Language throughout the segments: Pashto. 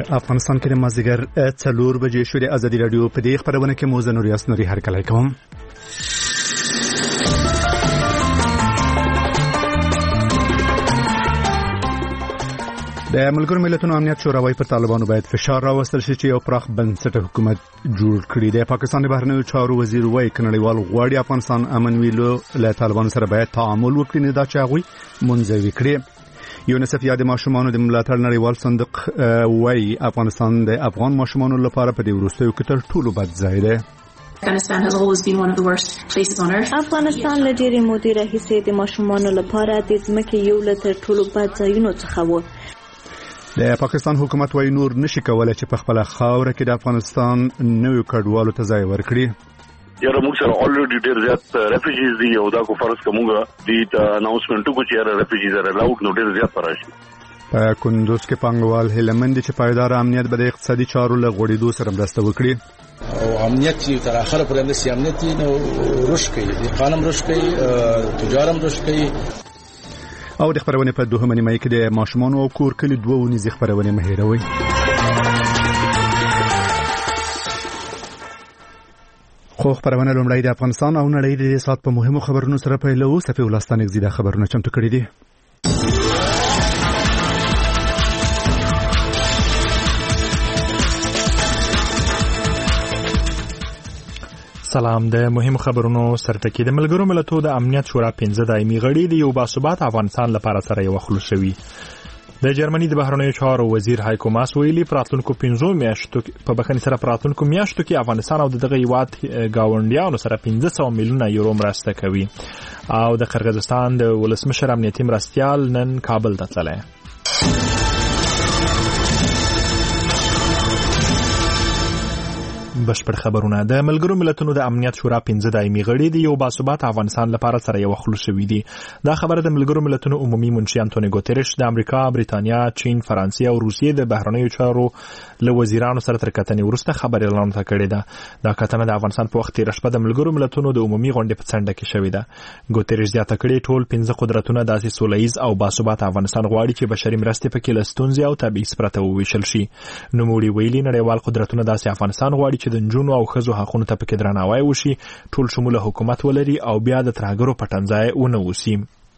افغانستان کې د مازدیګر 4 بجې شو. د ازادي رادیو په دې خبرونه کې موزه نوریاس نوري هرکلی کوم. د ملګرو ملتونو امنیت شورا وايي پر طالبانو باید فشار راوستل شي چې یو پراخ بنسټه حکومت جوړ کړي. د پاکستان د بهرنیو چارو وزیر وايي کنړیوال غواړي افغانستان امن ویلو له طالبانو سره باید تعامل وکړي، نه دا چې هغه منځوي کړي. یونیسف یا د ماشومانو د ملاتړ نړیوال صندوق وايي افغانستان د افغان ماشومانو لپاره په دې وروستیو کې تر ټولو بد ځای دی. Afghanistan has always been one of the worst places on earth. افغانستان له ډېرې مودې راهیسې د ماشومانو لپاره د ځمکې یو له تر ټولو بد ځایونو څخه و. د پاکستان حکومت وايي نور نشي کولای چې په خپل خاوره کې د افغانستان نویو کډوالو ته ځای ورکړي. یاره موږ سره الریډي ډېر زیات ریفیوجیز دي او دا کو فرض کومګه دي اناونسمنت کو چې یاره ریفیوجیز را لاوټ نو ډېر زیات راشي. په کندوز کې پنګوال هلمند چې پایدار امنیت به د اقتصادي چارو له غوړېدو سره مرسته وکړي. او امنیت چې تر اخره پورې د امنیت نو رشد کوي، د قانون رشد کوي، تجارت رشد کوي. او د خبرونه په دوه منی مې کې د ماشومان او کور کلی دوه ونیزي خبرونه مهیروي. خو خبرونه لومړی د افغانستان او نړۍ د سات په مهمو خبرونو سره پیلو. صفي ولستان زیاده خبرونه چمتو کړي دي. سلام. د مهم خبرونو سرټکی. د ملګرو ملتونو د امنیت شورا 15 دایمي غړي د یو باثبات افغانستان لپاره سره یو خلوص شوي. د جرمني د بهرنیو چارو وزیر هایکو ماس ویلي پراتونکو 15 میاشتو په بخښنې سره پراتونکو میاشتو کې افغانستان او دغه هیواد گاونډیانو سره 500 میلیونه یورو مرسته کوي. او د قرغیزستان د ولسمشر امنیتي مرستیال نن کابل ته تللی. بشپړ خبرونه. د ملګرو ملتونو د امنیت شورا 15 دایمي غړي د یو باثبات افغانستان لپاره سره یو خلوص شوي دي. دا خبره د ملګرو ملتونو عمومي منشي انټونی ګوتریش د امریکا، بریتانیا، چین، فرانسې او روسیې د بهرنیو چارو له وزیرانو سره تر کتنې وروسته خبر اعلان کړی ده. دا کتنه د افغانستان په وخت تیر شپه د ملګرو ملتونو د عمومي غونډې په څنډه کې شوې ده. ګوتریش زیاته کړې ټول 15 قدرتونه داسې سولهییز او باثبات افغانستان غواړي چې بشري مرستې پکې له ستونزې او تبعیض پرته وویشل شي. نوموړي ویلي نړیوال قدرتونه داسې افغانستان غواړي چې د نجونو او ښځو حقونو ته پکې درناوی وشي، ټول شموله حکومت ولري او بیا د ترهګرو پټنځای ونه وسی.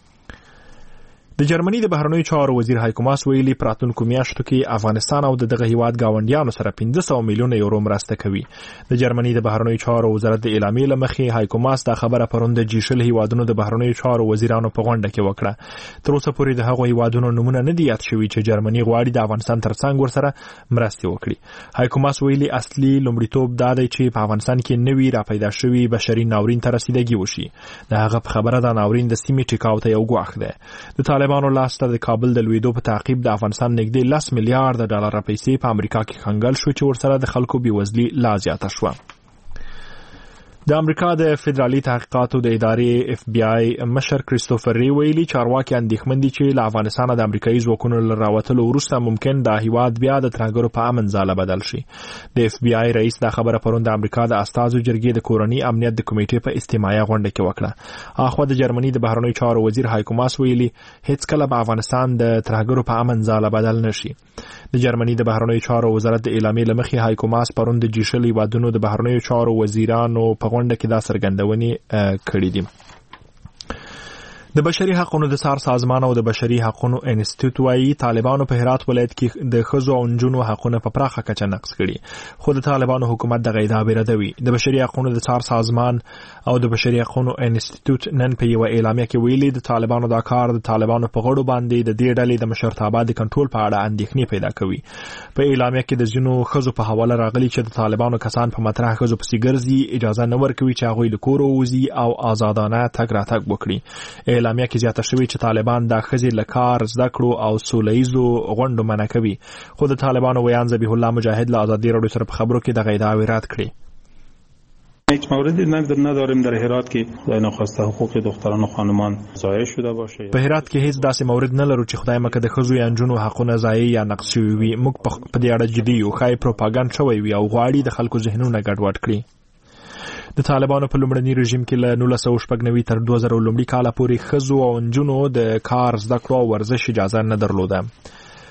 د جرمني د بهرنیو چارو وزیر هایکو ماس ویلي پراتونکو میاشتو کې افغانستان او دغه هیواد گاونډیانو سره 500 میلیونه یورو مرسته کوي. د جرمني د بهرنیو چارو وزارت د اعلامیې له مخې هایکو ماس دا خبره پرون د جیشل هیوادونو د بهرنیو چارو وزیرانو په غونډه کې وکړه. تر اوسه پورې د هغو هیوادونو نمونه نه دي یاد شوي چې جرمني غواړي د افغانستان ترڅنګ ورسره مرستې وکړي. هایکو ماس ویلي اصلي لومړیتوب دا دی چې په افغانستان کې نوي راپیدا شوي بشري ناورین ته رسیدګي وشي. د هغه په خبره دا ناورین د سیمې ټیکاو ته یو ګواښ دی. د طالبانو لاسته د کابل د لویدو په تعقیب د افغانستان نږدې 10 میلیارډ ډالر پیسې په امریکا کې خنګل شو چې ورسره د خلکو بیوزلي لا زیاته شوه. د امریکا د فدرالي تحقیقاتو د ادارې FBI مشر کریستوفر ری ویلي چارواکي اندېښمن دي چې له افغانستان د امریکایي ځواکونو له راوتلو وروسته ممکن د هیواد بیا د ترهګرو په امن ځاله بدل شي. د FBI رئیس دا خبره پرون د امریکا د استازو جرګې د کورني امنیت د کمیټې په اجتماعي غونډه کې وکړه. اخوا د جرمني د بهرنیو چارو وزیر هایکو ماس ویلي هیڅ کله به افغانستان د ترهګرو په امن ځاله بدل نشي. د جرمني د بهرنیو چارو وزارت د اعلامیې له مخې هایکو ماس پرون د جیشل هیوادونو د بهرنیو چارو وزیرانو په غونډه کې دا څرګندونې کړې دي. د بشري حقوقو د څار سازمان او د بشري حقوقو انسټیټیوټ وايي طالبانو په هرات ولایت کې د ښځو او نجونو حقوقونه په پراخه کچه نقض کړي. خو د طالبانو حکومت دغه ادعا ردوي. د بشري حقوقو د څار سازمان او د بشري حقوقو انسټیټیوټ نن په یو اعلامیه کې ویلي د طالبانو دا کار د طالبانو په غړو باندې د دې ډلې د مشرتابه د کنټرول په اړه اندېښنې پیدا کوي. په اعلامیه کې د ځینو ښځو په حواله راغلي چې د طالبانو کسان په مطرح ښځو پسې ګرځي، اجازه نه ورکوي چې هغوی له کوره ووځي او آزادانه تګ راتګ وکړي. اعلامیه کې زیاته شوي چې طالبان دا ښځې له کار، زده کړو او سولهییزو غونډو منع کوي. خو د طالبانو ویان ذبیح الله مجاهد له ازادي راډیو سره په خبرو کې دغه ادعاوې رد کړې. هیچ موردی نداریم در هرات که ناخواسته حقوق دختران و خانمان ضایع شده باشه. په هرات کې هیڅ داسې مورد نه لرو چې خدای مکه د ښځو یا نجونو حقونه ضایع یا نقض شوي وي. موږ په دې اړه جدي یو. ښایي پروپاګاندا شوی وي او غواړي د خلکو ذهنونه ګډوډ کړي. د طالبانو په لومړني رژیم کې له 1999 تر 2000 لومړي کال پورې ښځو او نجونو د کار، زده کړو او ورزش اجازه نه درلوده.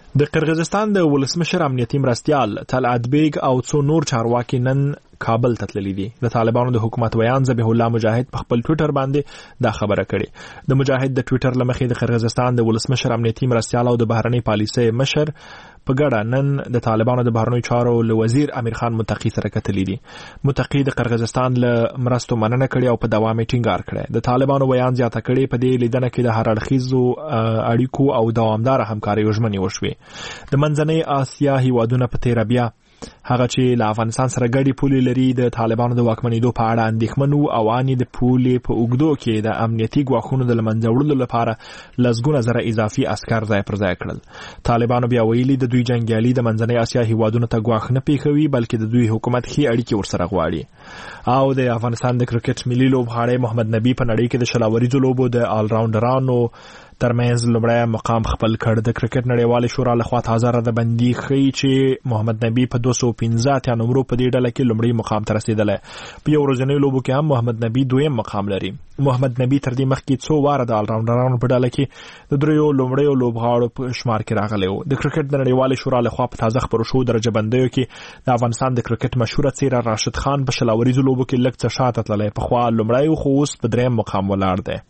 د قرغیزستان د ولسمشر امنیتي مرستیال طلعت بیگ او څو نور چارواکي نن کابل ته تللي دي. د طالبانو د حکومت ویان ذبیح الله مجاهد په خپل ټوئیټر باندې دا خبره کړې. د مجاهد د ټوئیټر لمخې د قرغیزستان د ولسمشر امنیتي مرستیال او د بهرنۍ پالیسۍ مشر په ګډه نن د طالبانو د بهرنیو چارو له وزیر امیر خان متقی سره کتلي دي. متقی د قرغیزستان له مرستو مننه کړې او په دوام یې ټینګار کړی. د طالبانو ویان زیاته کړې په دې لیدنه کې د هر اړخیزو اړیکو او دوامدار همکارۍ ژمنې وشوې. د منځنۍ اسیا هیوادونه په تیره بیا هغه چې له افغانستان سره ګډي پولې لري د طالبانو د واکمنېدو په اړه اندېښمن وو او اني د پولې په اوږدو کې د امنیتي ګواښونو د لمنځه وړلو لپاره لسګونه زره اضافي عسكر ځای پر ځای کړل. طالبانو بیا ویلي د دوی جنګیالي د منځنۍ اسیا هیوادونو ته ګواښ نه پیښوي بلکې د دوی حکومت ښې اړیکې ورسره غواړي. او د افغانستان د کرکټ ملي لوبغاړی محمد نبی په نړۍ کې د شلاوریزو لوبو د آل راونډرانو ترمنځ لومړی مقام خپل کړ. د کرکټ نړیوالې شورا لخوا تازه را د بندي ښیي چې محمد نبی په 215 نمبرو په دې ډله کې لومړی مقام ته رسیدلی. په یو ورځنۍ لوبو کې هم محمد نبی دویم مقام لري. محمد نبی تر دې مخکې څو واره د آل راونډرانو په ډله کې د دریو لومړیو لوبغاړو په شمار کې راغلی و. د کرکټ د نړیوالې شورا لخوا په تازه خپرو شوو درجه بندیو کې د افغانستان د کرکټ مشهوره څیره راشد خان په شلاوریزو لوبو کې لږ څه شاته تللی. پخوا لومړی خو اوس په دریم مقام ولاړ دی.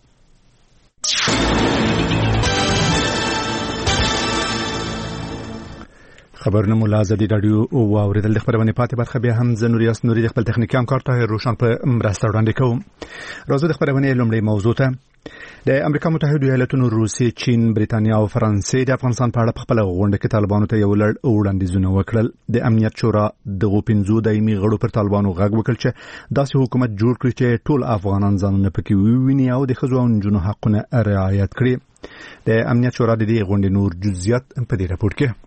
خبرونه مو لازم رادیو او اوریدل د خبرونه پاتې برخه به هم زنوریاس نوري د خپل تخنیکی همکار طاهر روشن په مرسته وړاندې کوم. راځو د خبرونه لومړی موضوع ته د امریکا متحده ایالاتونو، روسیې، چین، بریتانیا او فرانسې د افغانستان په اړه خپل غونډه کې طالبانو ته یو لړ وړاندیزونه وکړل. د امنیت شورا دغه 15 دایمي غړو پر طالبانو غږ وکړ چې داسې حکومت جوړ کړي چې ټول افغانان ځانونه پکې وویني او د ښځو او نجونو حقونه رعایت کړي. د امنیت شورا د دې غونډې نور جزئیات په دې راپور کې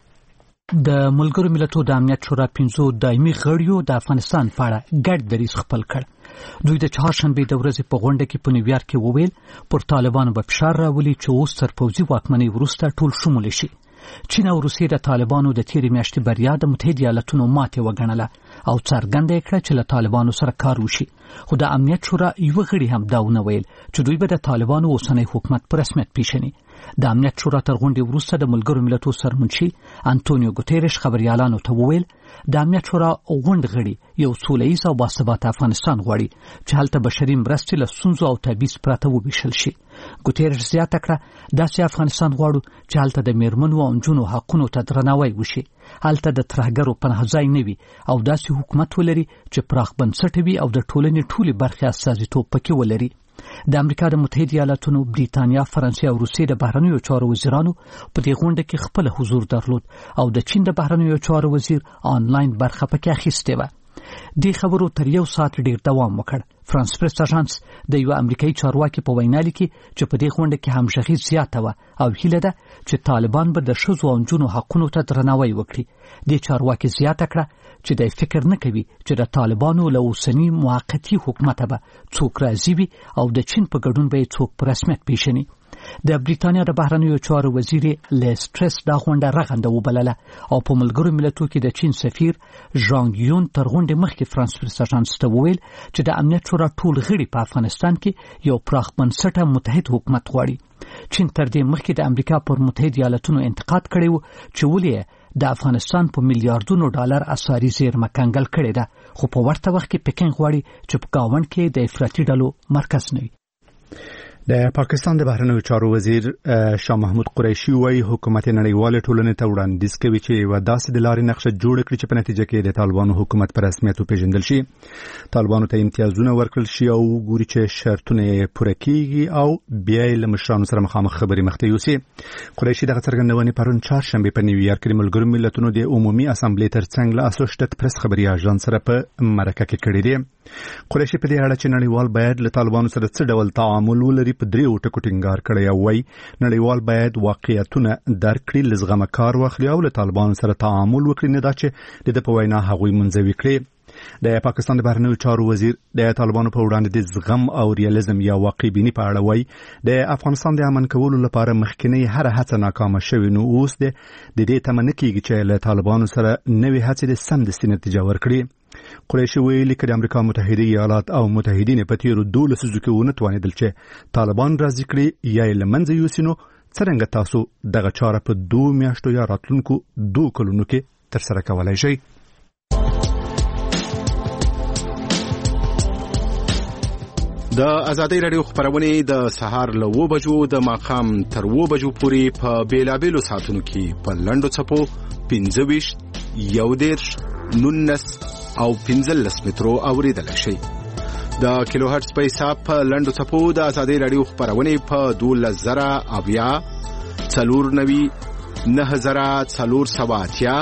د ملګرو ملتونو د امنیت شورا 15 دایمي غړیو د افغانستان په اړه ګډ دریځ خپل کړ. دوی د چهارشنبه د ورځې په غونډه کې په نیویارک کې وویل پر طالبانو به فشار راولي چې اوس سرپوزي واکمنۍ وروسته ټول شمول شي. چین او روسیې د طالبانو د تیرې میاشتې بریا د متحده ایالاتونو ماتې وګڼله او څرګنده کړه چې له طالبانو سره کار وشي. خو د امنیت شورا یو غړي هم دا ونه ویل چې دوی به د طالبانو اوسنی حکومت په رسمیت پیژني. د امنیت شورا تر غونډې وروسته د ملګرو ملتونو سرمنشي انټونیو ګوتيريش خبريالانو ته وویل د امنیت شورا غونډ غړي یو سوله‌ییز او باثباته افغانستان غواړي چې هلته بشري مرستې له ستونزو او تبعیض پرته وویشل شي. ګوتيريش زیاته کړه داسې افغانستان غواړو چې هلته د میرمنو او نجونو حقونو ته درناوی وشي، هلته د ترهګرو پناه ځای نه وي او داسې حکومت ولري چې پراخ بنسټه وي او د ټولنې ټولې برخې استازیتوب پکې ولري. د امریکا د متحده ایالاتونو، بریتانیا، فرانسې او روسیې د بهرنیو چارو وزیرانو په دې غونډه کې خپل حضور درلود او د چین د بهرنیو چارو وزیر آنلاین برخه پکې اخیستې و. د خبرو تر یو ساعت ډیر دوام وکړ. فرانس پریس اژانس د یو امریکایي چارواکي په وینا لیکي چې په دې غونډه کې همغږي زیاته و او هیله ده چې طالبان به د ښځو او نجونو حقونو ته درناوی وکړي. د چارواکي زیاته کړه چې د فکر نه کوي چې د طالبانو له اوسنی موقتی حکومت به څوک راضي وي او د چین په ګډون به څوک په رسمیت پیژني. د بریتانیا د بهرنیو چارو وزیر لیسترس دا غونډه رغنده وبلله او په ملګرو ملتونو کې د چین سفیر ژانګ یون تر غونډې مخکې فرانس پریس اژانس ته وویل چې د امنیت شورا ټول غړي په افغانستان کې یو پراخ بنسټه متحد حکومت غواړي. چین تر دې مخکې د امریکا پر متحده ایالاتونو انتقاد کړی و چې ولې د افغانستان په میلیارډونو ډالر اساري زیرمه کنګل کړې ده، خو په ورته وخت کې پکین غواړي چې په گاوند کې د افراطي ډلو مرکز نه وي. د پاکستان د بهرنیو چارو وزیر شاه محمود قریشي وايي حکومت نړیوال ټولنې ته وړاندیز کوي چې یو داسې د لارې نقشه جوړ کړي چې په نتیجه کې د طالبانو حکومت په رسمیت وپیژندل شي، طالبانو ته امتیازونه ورکړل شي او ګوري چې شرطونه پوره کیږي او بیا له مشرانو سره مخامخ خبرې مخته یوسي. قریشي دغه څرګندونې پرون چهارشنبه په نیویارک کې ملګرو ملتونو د عمومي اسامبلې ترڅنګ له اسوشیټډ پریس خبري اژانس سره په مرکه کې کړې دي. قریشي په دې اړه چې نړیوال باید له طالبانو سره څه ډول تعامل ولري په دریو ټکو ټینګار کړی او وايي نړیوال باید واقعیتونه درک کړي، لزغمه کار واخلي او له طالبانو سره تعامل وکړي، نه دا چې د په وینا هغوی منځوي کړي. د پاکستان د بهرنیو چارو وزیر د طالبانو په وړاندې د زغم او ریالیزم یا واقع بینی په اړه وايي د افغانستان د امن کولو لپاره مخکنی هر هڅه ناکامه شوې، نو اوس د دې تمنه کیږي چې له طالبانو سره نوې هڅې د سمدستي نتیجه ورکړي. قریشي ویلي چې د امریکا متحده ایالات او متحدین په تیرو 12 کې ونه توانیدل چې طالبان راضي کړي یا یې له منځه یوسي، نو څرنګه تاسو دغه چاره په 2 میاشتو یا راتلونکو 2 کلونو کې ترسره کولای شئ؟ د ازادي رادیو خبرونه د سهار له 9 بجو د ماخام تر 9 بجو پورې په بیلابېلو ساعتونو کې په لنډو څپو 25 11 19 او 15 مترو اوریدل شي. د کیلو هرتز په حساب په لنډو څپو د ازادي رادیو خبرونه په 12000 اویا 490 9480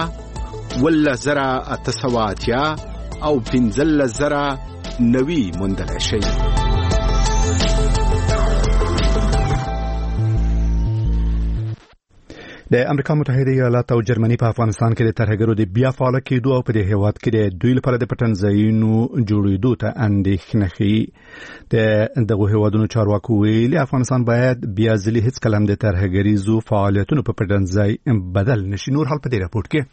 10880 او 15090 موندل شي. د امریکا متحده ایالات او جرمني په افغانستان کې د ترهګرو د بیا فعال کېدو او په دې هیواد کې د دوی لپاره د پټن ځایونو جوړېدو ته اندېښنه ښيي. دغه هیوادونو چارواکو ویلي افغانستان باید بیا ځلې هیڅ کله هم د ترهګریزو فعالیتونو په پټن ځای بدل نشي. نور حال په دې راپورټ کې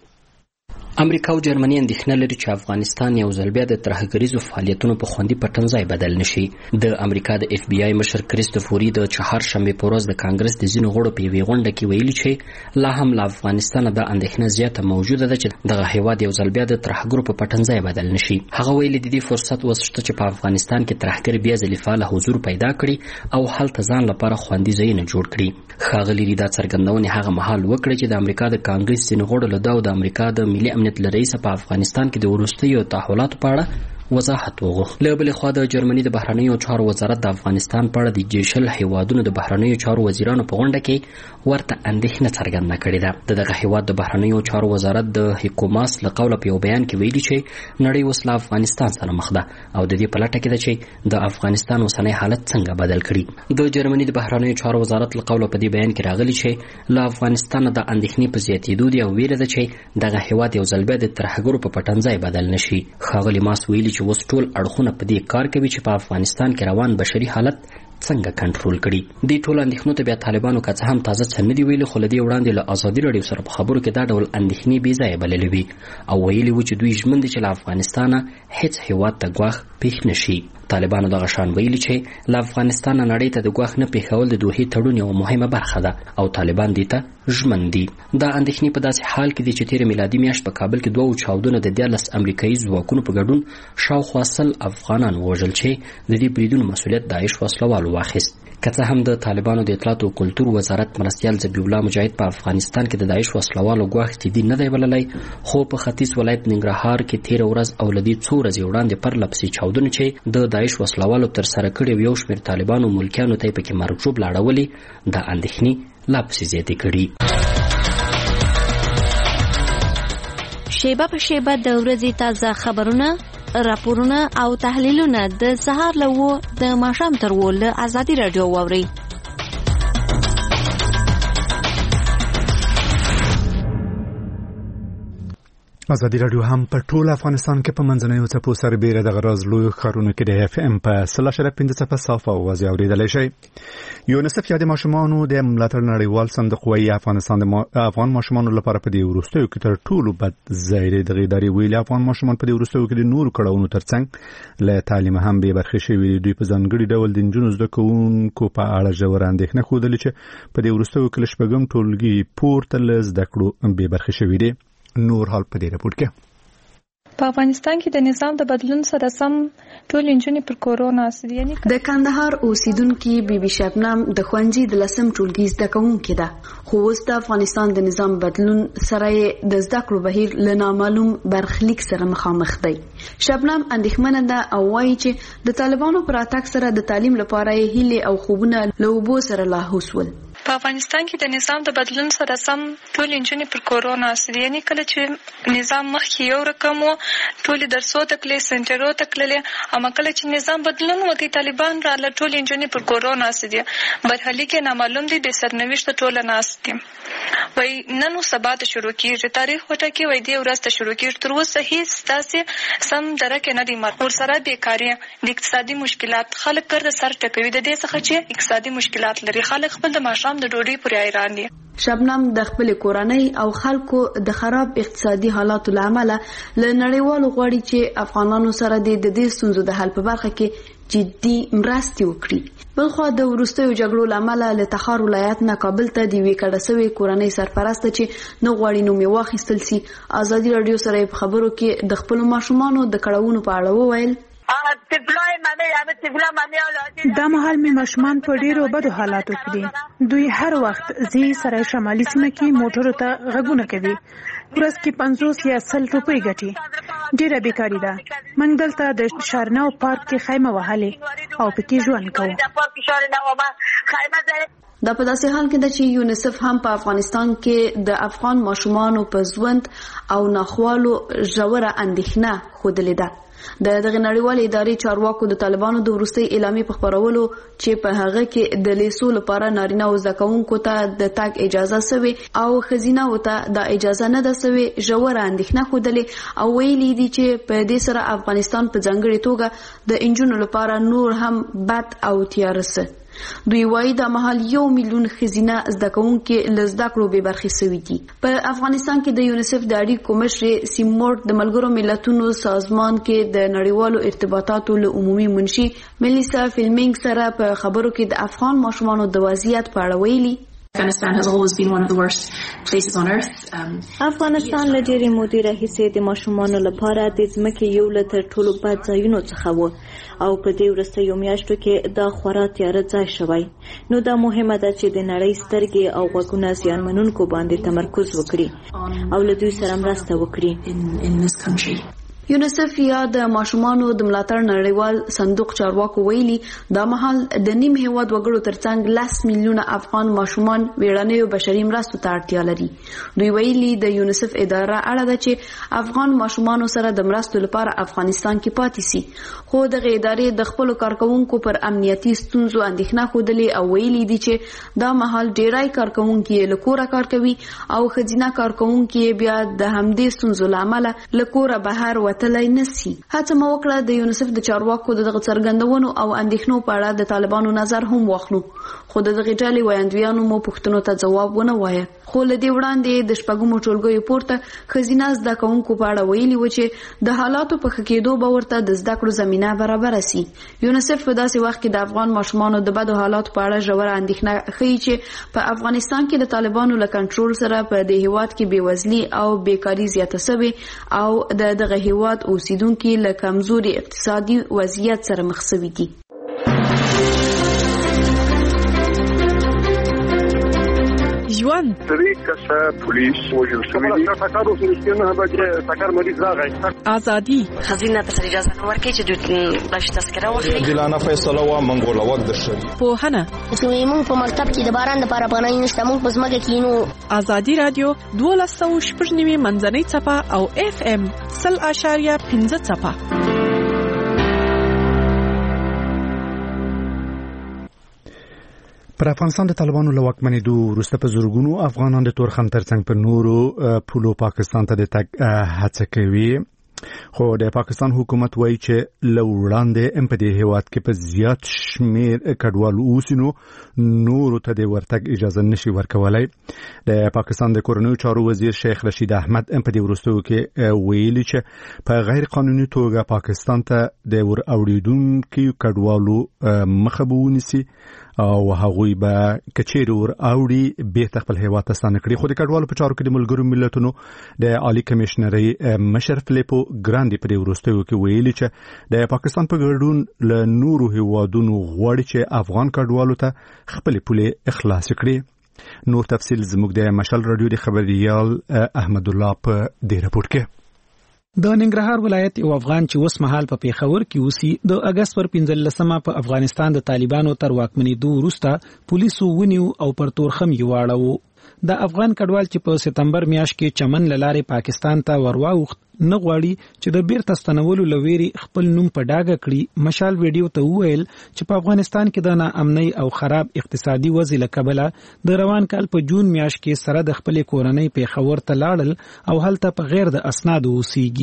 امریکا او جرمني اندېښنه لري چې افغانستان یو ځل بیا د ترهګریزو فعالیتونو په خوندي پټنځای بدل نشي. د امریکا د اف بی آی مشر کریستوفوري د چهارشنبه په ورځ د کانګرس د ځینو غړو په یوې غونډه کې ویلي چې لا هم له افغانستان د اندېښنه زیاته موجوده ده چې دغه هیواد یو ځل بیا د ترهګرو په پټنځای بدل نشي. هغه ویلي د دې فرصت وسشته چې په افغانستان کې ترهګر بیا ځل فعال حضور پیدا کړي او هلته ځان لپاره خوندي ځایونه جوړ کړي. ښاغلي ریدا څرګندونه هغه مهال وکړه چې د امریکا د کانګرس ځینو غړو له دا او د امریکا د ملي امنیت لرئیس په افغانستان کې د وروستیو تحولاتو په اړه وضاحت وغوښت. له بلې خوا د جرمني د بهرنیو چارو وزارت د افغانستان په اړه د جیشل هیوادونو د بهرنیو چارو وزیرانو په غونډه کې ورته اندېښنه څرګنده کړې ده. دغه هیواد د بهرنیو چارو وزارت د حکوماس له قوله په یو بیان کې ویلي چې نړۍ اوس له افغانستان سره مخ ده او د دې په لټه کې ده چې د افغانستان اوسنی حالت څنګه بدل کړي. د جرمني د بهرنیو چارو وزارت له قوله په دې بیان کې راغلي چې له افغانستان د اندېښنې په زیاتېدو دي او ویره ده چې دغه هیواد یو ځل بیا د ترهګرو په پټنځای بدل نشي. ښاغلي ماس ویلي چې اوس ټول اړخونه په دې کار کوي چې په افغانستان کې روان بشري حالت څنګه کنټرول کړي. دې ټول اندېښنو ته بیا طالبانو که څه هم تازه څه نه دي ویلي، خو له دې وړاندې له ازادي راډیو سره په خبرو کې دا ډول اندېښنې بې ځایه بللې وي او ویلي وو چې دوی ژمن دي چې له افغانستانه هیڅ هیواد ته ګواښ پیښ نه شي. طالبانو دغه شان ویلي چې له افغانستان نړۍ ته د ګواښ نه پیښول د دوحې تړون یوه مهمه برخه ده او طالبان دې ته ژمن دي. دا اندېښنې په داسې حال کې دي چې تېره میلادي میاشت په کابل کې 2 چاودنو د 14 امریکایي ځواکونو په ګډون شاوخوا 100 افغانان ووژل چې د دې بریدونو مسؤلیت داعش وسلوالو واخیست. که څه هم د طالبانو د اطلاعات او کلتور وزارت مرستیال ذبیح الله مجاهد په افغانستان کې د داعش وسلوالو ګواښ جدي نه دی بللی، خو په ختیځ ولایت ننګرهار کې تېره ورځ او له دې څو ورځې وړاندې پرله پسې چاودنې چې د داعش وسلوالو ترسره کړې یو شمېر طالبانو ملکیانو ته یې پکې مرګ ژوبله اړولې دا اندېښنې لا پسې زیاتې کړي. شیبه په شیبه د ورځې تازه خبرونه، راپورونه او تحلیلونه د سهار له 9 د ماښام تر 10 له ازادي راډیو واورئ. ازادي راډیو هم په ټول افغانستان کې په منځنیو څپو سربېره د غرض لوی ښارونو کې د اف ام په 0.5 صافه اوازې اورېدلی شئ. یونیسف یا د ماشومانو د ملاتړ نړیوال صندوق وایي افغانستان د افغان ماشومانو لپاره په دې وروستیو کې تر ټولو بد ځای دی. دغه ادارې ویلي افغان ماشومان په دې وروستیو کې د نورو کړاوونو ترڅنګ له تعلیم هم بې برخې شوي دي. دوی په ځانګړي ډول د نجونو زده کوونکو په اړه ژوره اندېښنه ښودلې چې په دې وروستیو کې له شپږم ټولګي پورته له زده کړو بې برخې شوي دي. نور حال په دې راپورټ کې په افغانستان کې د نظام د بدلون سره سم ټول انجونې پر کورونا اسدياني د کندهار اوسیدونکو بیبي شبنم د خوانجي د لسم ټولګي زده کوونکې ده، خو اوس د افغانستان د نظام بدلون سره د زده کړو بهیر له نامعلوم برخلیک سره مخامخ دی. شبنم اندېښمنه ده او وایي چې د طالبانو پر اتاک سره د تعلیم لپاره هیله او خوبونه له اوبو سره لاهوس ول. په افغانستان کې د نظام د بدلون سره سم ټول انجونې پر کورونا اسدياني کله چې نظام مخکې یو رقم و ټول درسو تکلې سنټرو تکلې اما کله چې نظام بدلون وکړي طالبان را ل ټول انجونې پر کورونا اسدي بدحالي کې نامعلوم دي به سرنوشت ټول ناس دي. وای نن سبا ته شروع کیږي تاریخ وټه کې وای دی ورځ ته شروع کیږي تر اوسه هیڅ تاسو سم درکه نه دی مر سره بیکاری د اقتصادي مشکلات خلک کړه سر ټکوي د دې څخه چې اقتصادي مشکلات لري خلک خپل د ماشام د ډوډۍ پورې حیران دي. شبنم د خپل کورنۍ او خلکو د خراب اقتصادي حالاتو لامل له نړیوالو غواړي چې افغانانو سره د دې ستونزو د حل په برخه کې جدي مرستې وکړي. بلخوا د وروستیو جګړو لامل له تخار ولایت نه کابل ته د یوې کډه سوې کورنۍ سرپرسته چې نه غواړي نوم یې واخیستل سي ازادي راډیو سره په خبرو کې د خپل ماشومانو د کړهونو په اړه وویل. دا مهال می ماشومان په ډیرو بدو حالاتو کې دي. دوی هر وخت زی سره شمالي سیمه کې موټرو ته غږونه کوي. ورځ کې 50 یا 100 روپۍ ګټي. ډیره بیکاری ده. موږ دلته د شارناو پارک کې خیمه وهلې او پکې ژوند کوو. دا په داسې حال کې ده چې یونیسف هم په افغانستان کې د افغان ماشومانو په ژوند او ناخوالو ژوره اندېښنه ښودلې ده. د دغه نړیوالې ادارې چارواکو د طالبانو د وروستي اعلامیې په خبرولو چې په هغه کې د لیسو لپاره نارینه او زده کوونکو ته د تګ اجازه سوي او ښځینه ته د اجازه نه ده سوي ژوره اندېښنه ښودلې او ویلي دي چې په دې سره افغانستان په ځانګړې توګه د انجونو لپاره نور هم بد او تیاره سي. دوی وايي د مهال 1 میلیون ښځینه زده کوونکي له زده کړو بې برخې سوي دي. په افغانستان کې د یونیسف د اړیکو مشر سیمورټ د ملګرو ملتونو سازمان کې د نړیوالو ارتباطاتو له عمومي منشي میلیسا فیلمینګ سره په خبرو کې د افغان ماشومانو د وضعیت په اړه ویلي. Afghanistan has always been one of the worst places on earth. افغانستان له ډېرې مودې راهیسې د ماشومانو لپاره د ځمکې یو له تر ټولو بد ځایونو څخه و او په دې وروستیو میاشتو کې دا خورا تیاره ځای شوی. نو دا مهمه ده چې د نړۍ سترګې او غوږونه زیانمنونکو باندې تمرکز وکړي او له دوی سره مرسته وکړي. یونیسف یا د ماشومانو د ملاتړ نړیوال صندوق چارواکو ویلي دا مهال د نیم هیواد وګړو ترڅنګ 10 میلیونه افغان ماشومان ویړنیو بشري مرستو ته اړتیا لري. دوی ویلي د یونیسف اداره اړه ده چې افغان ماشومانو سره د مرستو لپاره افغانستان کې پاتې سي. خو دغه ادارې د خپل کارکونکو پر امنیتي ستونزو اندېښنه ښودلې او ویلي دي چې دا مهال ډیری کارکونکي له کوره کار کوي او ښځینه کارکونکي بیا د همدې ستونزو لامل له کوره بهر وتلای نسی. هڅه مو وکړه د یونیسف د چارواکو دغه څرګندونو او اندېښنو په اړه د طالبانو نظر هم واخلو. خو د دغه ډلې ویاندویانو مو پوښتنو ته ځواب ونه وایه. خو له دې وړاندې د شپږمو ټولګیو پورته ښځینه زده کوونکو په اړه ویلي و چې د حالاتو په ښه کېدو به ورته د زده کړو زمینه برابره سي. یونیسف په داسې وخت کې د افغان ماشومانو د بدو حالاتو په اړه ژوره اندېښنه ښیي چې په افغانستان کې د طالبانو له کنټرول سره په دې هیواد کې بېوزلي او بیکاري زیاته شوې او دغه هیواد اوسیدونکي له کمزوري اقتصادي وضعیت سره مخ شوي دي. ژوند طریق کسه پولیس وجل شوی دی ټاکر اوسې نه به ټاکر مریض راغی ازادي خزینه ته اجازه نه ورکړي چې دوی د تذکره واخلي دلانه فیصله وا منګول وخت د شری په هنه موږ په مکتب کې د باران لپاره پناه نشته موږ په ځمکه کې نو ازادي رادیو 12.9 منځنۍ صفه او FM 0.5 صفه. پر افغانستان د طالبانو له واکمنېدو وروسته په زورګونو افغانان د تورخم ترڅنګ په نورو پولو پاکستان ته د تګ هڅه کوي. خو د پاکستان حکومت وایي چې له وړاندې هم په دې هیواد کې په زیات شمیر کډوال اوسینو نورو ته د ورتګ اجازه نشي ورکولای. د پاکستان د کورنیو چارو وزیر شیخ رشید احمد هم په دې وروستیو کې ویلي چې په غیر قانوني توګه پاکستان ته د ور اوریدونکو کډوالو مخه به ونیسي او هغوی به کچېرې ور اوړي بیرته خپل هیواد ته ستانه کړي. خو د کډوالو په چارو کې د ملګرو ملتونو د عالی کمشنري مشر فلیپو ګراندي په دې وروستیو کې ویلي چې د پاکستان په ګډون له نورو هیوادونو غواړي چې افغان کډوالو ته خپل پولې اخلاص کړي. نور تفصیل زموږ د مشال رادیو د خبريال احمد الله په دې راپور کې. د ننګرهار ولایت یو افغان چې اوس مهال په پیښور کې اوسي د اگست پر 15 په افغانستان د طالبانو تر واکمنېدو وروسته پولیسو ونیو او پر تورخم یې واړو. د افغان کډوال چې په سپتمبر میاشت کې چمن لارې پاکستان ته ورواوخت نه غواړي چې د بیرته ستنولو لويري خپل نوم په ډاګه کړي. مشال ویډیو ته وویل چې په افغانستان کې د ناامنۍ او خراب اقتصادي وضع لکبله د روان کال په جون میاشت کې سره د خپل کورنۍ پیښور ته لاړل او هلته په غیر د اسناد اوسېږي.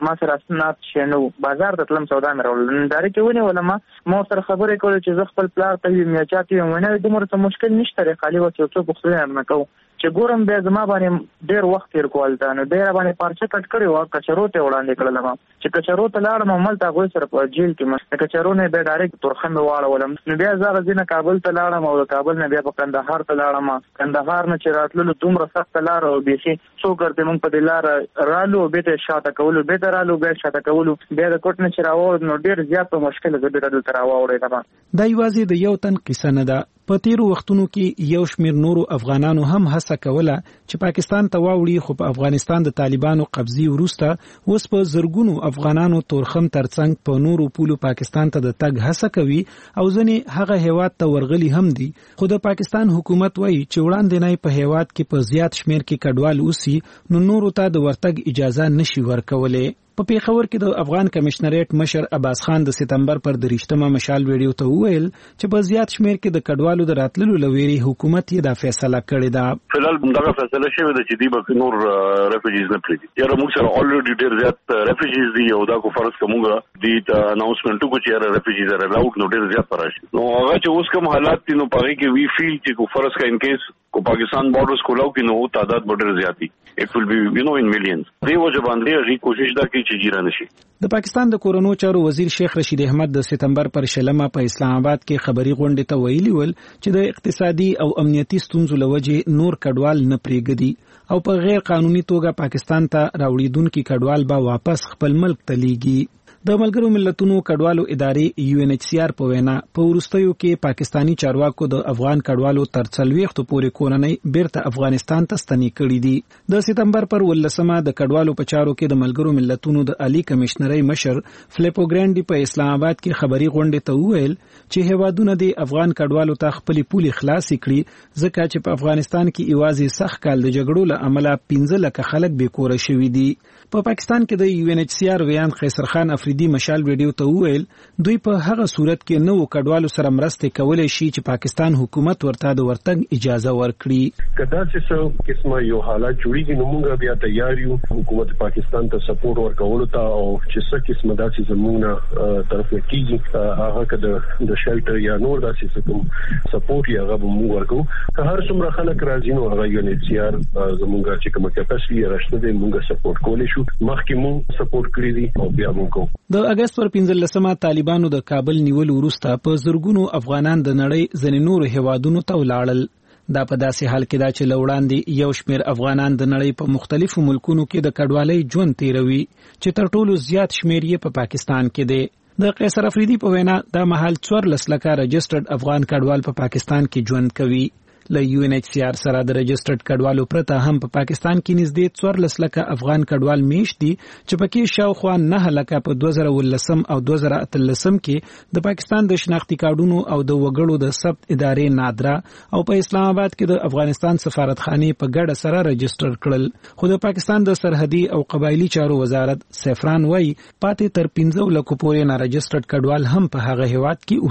ما سره اسناد شنو بازار ته تلم سودا مې راول ننداري کې ونی ولما ما سره خبرې کولې چې زه خپل پلار ته یم یا چاته یم ونه دومره مشکل نشته خالي و چې څه بخښنه نه کوم چې ګورم به زما باندې ډېر وخت تیر کول دا نو ډېر باندې پارچه کټ کړی و کچرو ته وړاندې کړل ما چې کچرو ته لاړم عمل تا غوي سره په جیل کې ما کچرو نه به ډایرکټ تورخم واړولم نو بیا زه غزنه کابل ته لاړم او کابل نه بیا په کندهار ته لاړم کندهار نه چې راتللو دومره سخت لار او بيخي څو ګرځې مونږ په دلار رالو به ته شاته کولو به ته رالو به شاته کولو بیا د کوټ نه چې راو نو ډېر زیات په مشکل زه به دلته راوړې ما دا یوازې د یو تن قصه نه ده په تیرو وختونو کې یو شمیر نورو افغانانو هم هڅه کوله چې پاکستان ته واوړي خو په افغانستان د طالبانو قبضي وروسته اوس په زرګونو افغانانو تورخم ترڅنګ په نورو پولو پاکستان ته د تګ هڅه کوي او ځنې هغه هیواد ته ورغلي هم دي خو د پاکستان حکومت وایي چې وړاندې نه په هیواد کې په زیات شمیر کې کډوال اوسي نو نورو ته د ورتګ اجازه نشي ورکولای په پیښور کې د افغان کمشنریټ مشر عباس خان د سپتمبر پر 3 مشال ویډیو ته وویل چې په زیات شمیر کې د کډوالو د راتللو لويري حکومت یې دا فیصله کړې ده فلال دغه فیصله شوې ده چې دی به نور ریفیوجیز نه پریږدي یاره موږ سره الریډي ډېر زیات ریفیوجیز دي او دا کو فرض کومه دی ته اناونسمنت کو چې یاره ریفیوجیز are allowed نو ډېر زیات راشي نو هغه چې اوس کوم حالات دي نو پاره کې وی فیل چې کو فرض کا ان کیس کو پاکستان بارډرز کولاو کې نو تعداد ډېر زیاتی it will be in millions دی وجه باندې غي کوشش دا کوي چې جیران شي د پاکستان د کورونو چارو وزیر شیخ رشید احمد د سپتمبر پر 16 په اسلام آباد کې خبري غونډه ته ویلي ول چې د اقتصادي او امنیتي ستونزو لوجه نور کډوال نه پریږدي او په غیر قانوني توګه پاکستان ته راوړیدونکو کډوال به واپس خپل ملک ته لیږي د ملګرو ملتونو کډوالو ادارې UNHCR په وینا په ورستیو کې پاکستانی چارواکو د افغان کډوالو تر 40 پورې کورنۍ بیرته افغانستان ته ستنې کړې دي د سپتمبر پر 18 د کډوالو په چارو کې د ملګرو ملتونو د عالی کمشنرۍ مشر فلیپو ګرانډي په اسلام آباد کې خبري غونډه ته وویل چې هیوادونه د افغان کډوالو ته خپل پولي خلاص کړي ځکه چې په افغانستان کې ایوازي سخت کال د جګړو له امله 15 لک خلک بې کور شوي دي په پاکستان کې د UNHCR ویان خیسر خان افریدي مشال ویډیو ته وویل دوی په هغه صورت کې نو کډوالو سره مرسته کولای شي چې پاکستان حکومت ورته د ورتګ اجازه ورکړي کدا چې قسمه یو حالت جوړیږي نو موږ بیا تیار یو حکومت پاکستان ته سپورټ ورکول ته او چې څه قسمه داسې زموږه طرف کېږي هغه کده د شلټر یا نور داسې کوم سپورټ یې هغه موږ ورکو که هر څومره خلک راځي نو هغه UNHCR زموږه چې کومه کیپاسټي راشته دي موږ سپورټ کولای شو مخکې مو سپورټ کړی دي او بیا موږ د اگست پر 15 طالبانو د کابل نیول وروسته په زرګونو افغانان د نړۍ ځینې نورو هیوادونو ته ولاړل دا په داسې حال کې دا چې لوړاندې یو شمیر افغانان د نړۍ په مختلفو ملکونو کې د کډوالۍ ژوند تیروي چې تر ټولو زیات شمیر یې په پاکستان کې دی د قیصر افریدي په وینا دا مهال 14 لکه رجسټرډ افغان کډوال په پاکستان کې ژوند کوي له UNHCR سره د رجسټرډ کډوالو پرته هم په پاکستان کې نږدې 14 لکه افغان کډوال میشت دي چې پکې شاوخوا 9 لکه په 2019 او 2013 کې د پاکستان د شناختی کارډونو او د وګړو د ثبت ادارې نادرا او په اسلام آباد کې د افغانستان سفارتخانه په ګډه سره رجسټر کړل خو د پاکستان د سرحدي او قبایلی چارو وزارت سفران وای پاتې تر 15 لکه پورې نه رجسټرډ کډوال هم په هغه هیواد کې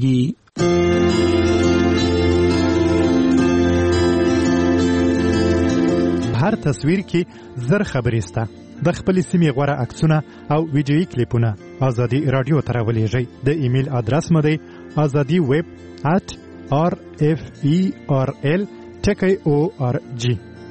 اوسېږي هر تصویر کې زر خبرې سته د خپل سیمې غوړه عکسونه او ویډیويي کلیپونه ازادي رادیو ته راولېږئ د ایمیل ادرس مو دی azadiweb@rferl.org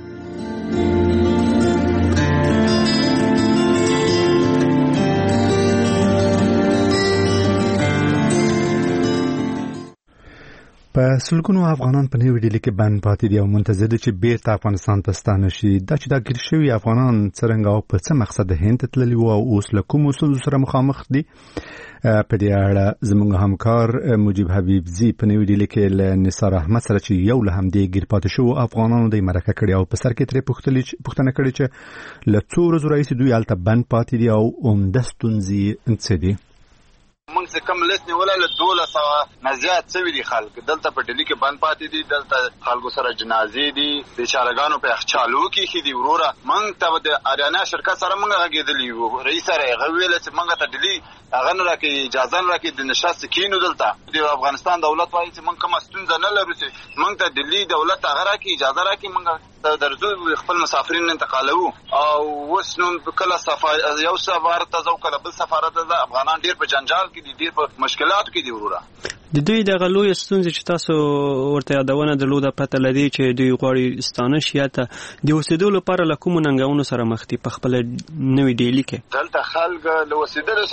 په سلګونو افغانان په نوې ډیلي کې بند پاتې دي او منتظر دي چې بیرته افغانستان ته ستانه شي دا چې دا ګیر شوي افغانان څرنګه او په څه مقصد هند ته تللي وو او اوس له کومو ستونزو سره مخامخ دي په دې اړه زموږ همکار مجيب حبيبزي په نوې ډیلي کې له نثار احمد سره چې یو له همدې ګیر پاتې شو افغانانو د مرکه کړي او په سر کې ترې پوښتنه کړې چې له څو ورځې راهیسې دوی هلته بند پاتې دي او عمده ستونزې څه دي موږ څه کم لیست نیولای له 1200 نه زیات څوي دي خلک دلته په ډیلی کې بند پاتې دي دلته خلکو سره جنازې دي د چارګانو په اخچالو کې خې دي وروره موږ ته د اریانا شرکت سره موږ غږېدلی وو رئیس سره غویل چې موږ ته ډیلی هغه نه راکې اجازه نه راکې د نشست کینو دلته د افغانستان دولت وایي چې موږ کوم ستونزه نه لرو چې موږ ته ډیلی دولت هغه راکې اجازه راکې موږ ته درځو خپل مسافرین انتقالو او اوس نو کله یو سفارت ته ځو کله بل سفارت ته افغانان ډیر په جنجال کې دي، ډیر په مشکلاتو کې دي وروره. د دوی د غلوی ستونزې چې تاسو ورته یادونه درلوده پته لدی چې دوی غواړي ستانه شیاته د اوسېدو لپاره له کومو ننګونو سره مخ دي په خپل نوې ډیلی کې؟ دلته خلک له اوسېدلو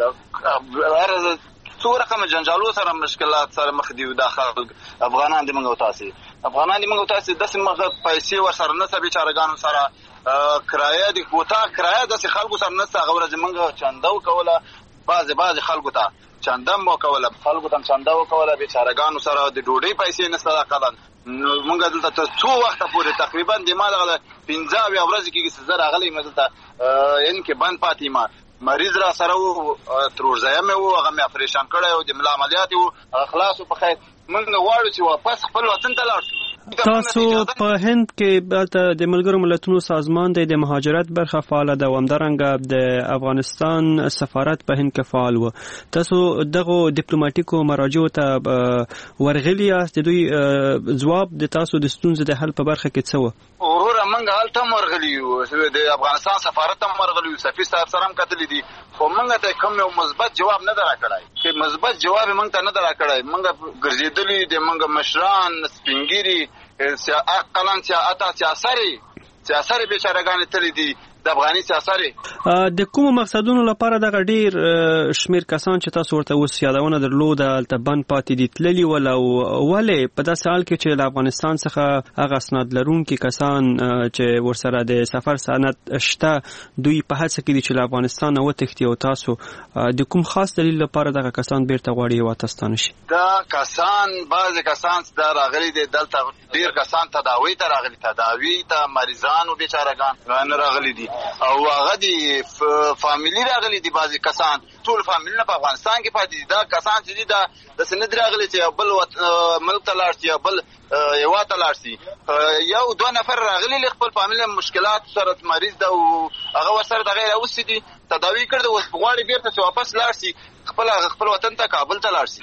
سره څو رقم جنجالو سره مشکلات سره مخ دي. دا خلک افغانان دي موږ او تاسو داسې مخ پیسې ورسره نه بیچارهګانو سره کرایه دي کوتا کرایه داسې خلکو سره نه څه غوړه موږ چنده وکوله بعض خلکو ته چندم وکوله خلکو ته چنده وکوله بیچارهګانو سره د ډوډۍ پیسې نه صدقه نو موږ دلته څو وخت پورې تقریبا د ما دغه 15 ورځې کې څه راغلی مزلته ان کې بند پاتې ما مریض را سره وو تر ورځې مې وو هغه مې اپریشن کړی او د ملا عملیات وو خلاص په خیر موږ غواړو چې واپس خپل وطن ته لاړ شو. تاسو په هند کې د ملګرو ملتونو سازمان د مهاجرت برخه فعال ده او همدارنګه د افغانستان سفارت په هند کې فعال و. تاسو دغه ډیپلوماټیکو مراجعو ته ورغلي یاست؟ دوی ځواب د تاسو د ستونزې د حل په برخه کې څه و؟ وروره موږ هلته هم ورغلي یو، د افغانستان سفارت هم ورغلي یو، سفیر صاحب سره هم کتلي دي، خو موږ ته کوم یو مثبت جواب نه راکړی. چې مثبت جواب موږ ته نه راکړی. موږ ګرځېدلي د موږ مشران سپینګیري اقلان سیاسري بیچارهګانې تللی دي د افغاني سیاسري. د کوم مقصدونو لپاره دغه ډیر شمیر کسان چې تاسو ورته اوس یادونه درلوده هلته بند پاتې دي تللي ول او ولې په داسې حال کې چې له افغانستان څخه هغه اسناد لرونکي کسان چې ورسره د سفر سند شته دوی په هڅه کې دي چې له افغانستان نه وتښتي او تاسو د کوم خاص دلیل لپاره دغه کسان بیرته غواړي هیواد ته ستانه شي؟ دا کسان بعضې کسان دا راغلي دي دلته ډیر کسان تداوی ته راغلي، تداوی ته مریضانو بیچارهګان راغلي دي او هغه دي فامیلی راغلي دي. بعضې کسان ټول فامیلی نه په افغانستان کې پاتې دي. دا کسان چې دي دا داسې نه دي راغلي چې بل ملک ته لاړ شي یا بل هېواد ته لاړ شي. یو دوه نفر راغلي له خپل فامیل مشکلات سره مریض ده او هغه ورسره دغه راوستي دي تداوی کړي ده، اوس غواړي بیرته چې واپس لاړ شي خپل وطن ته کابل ته لاړ شي.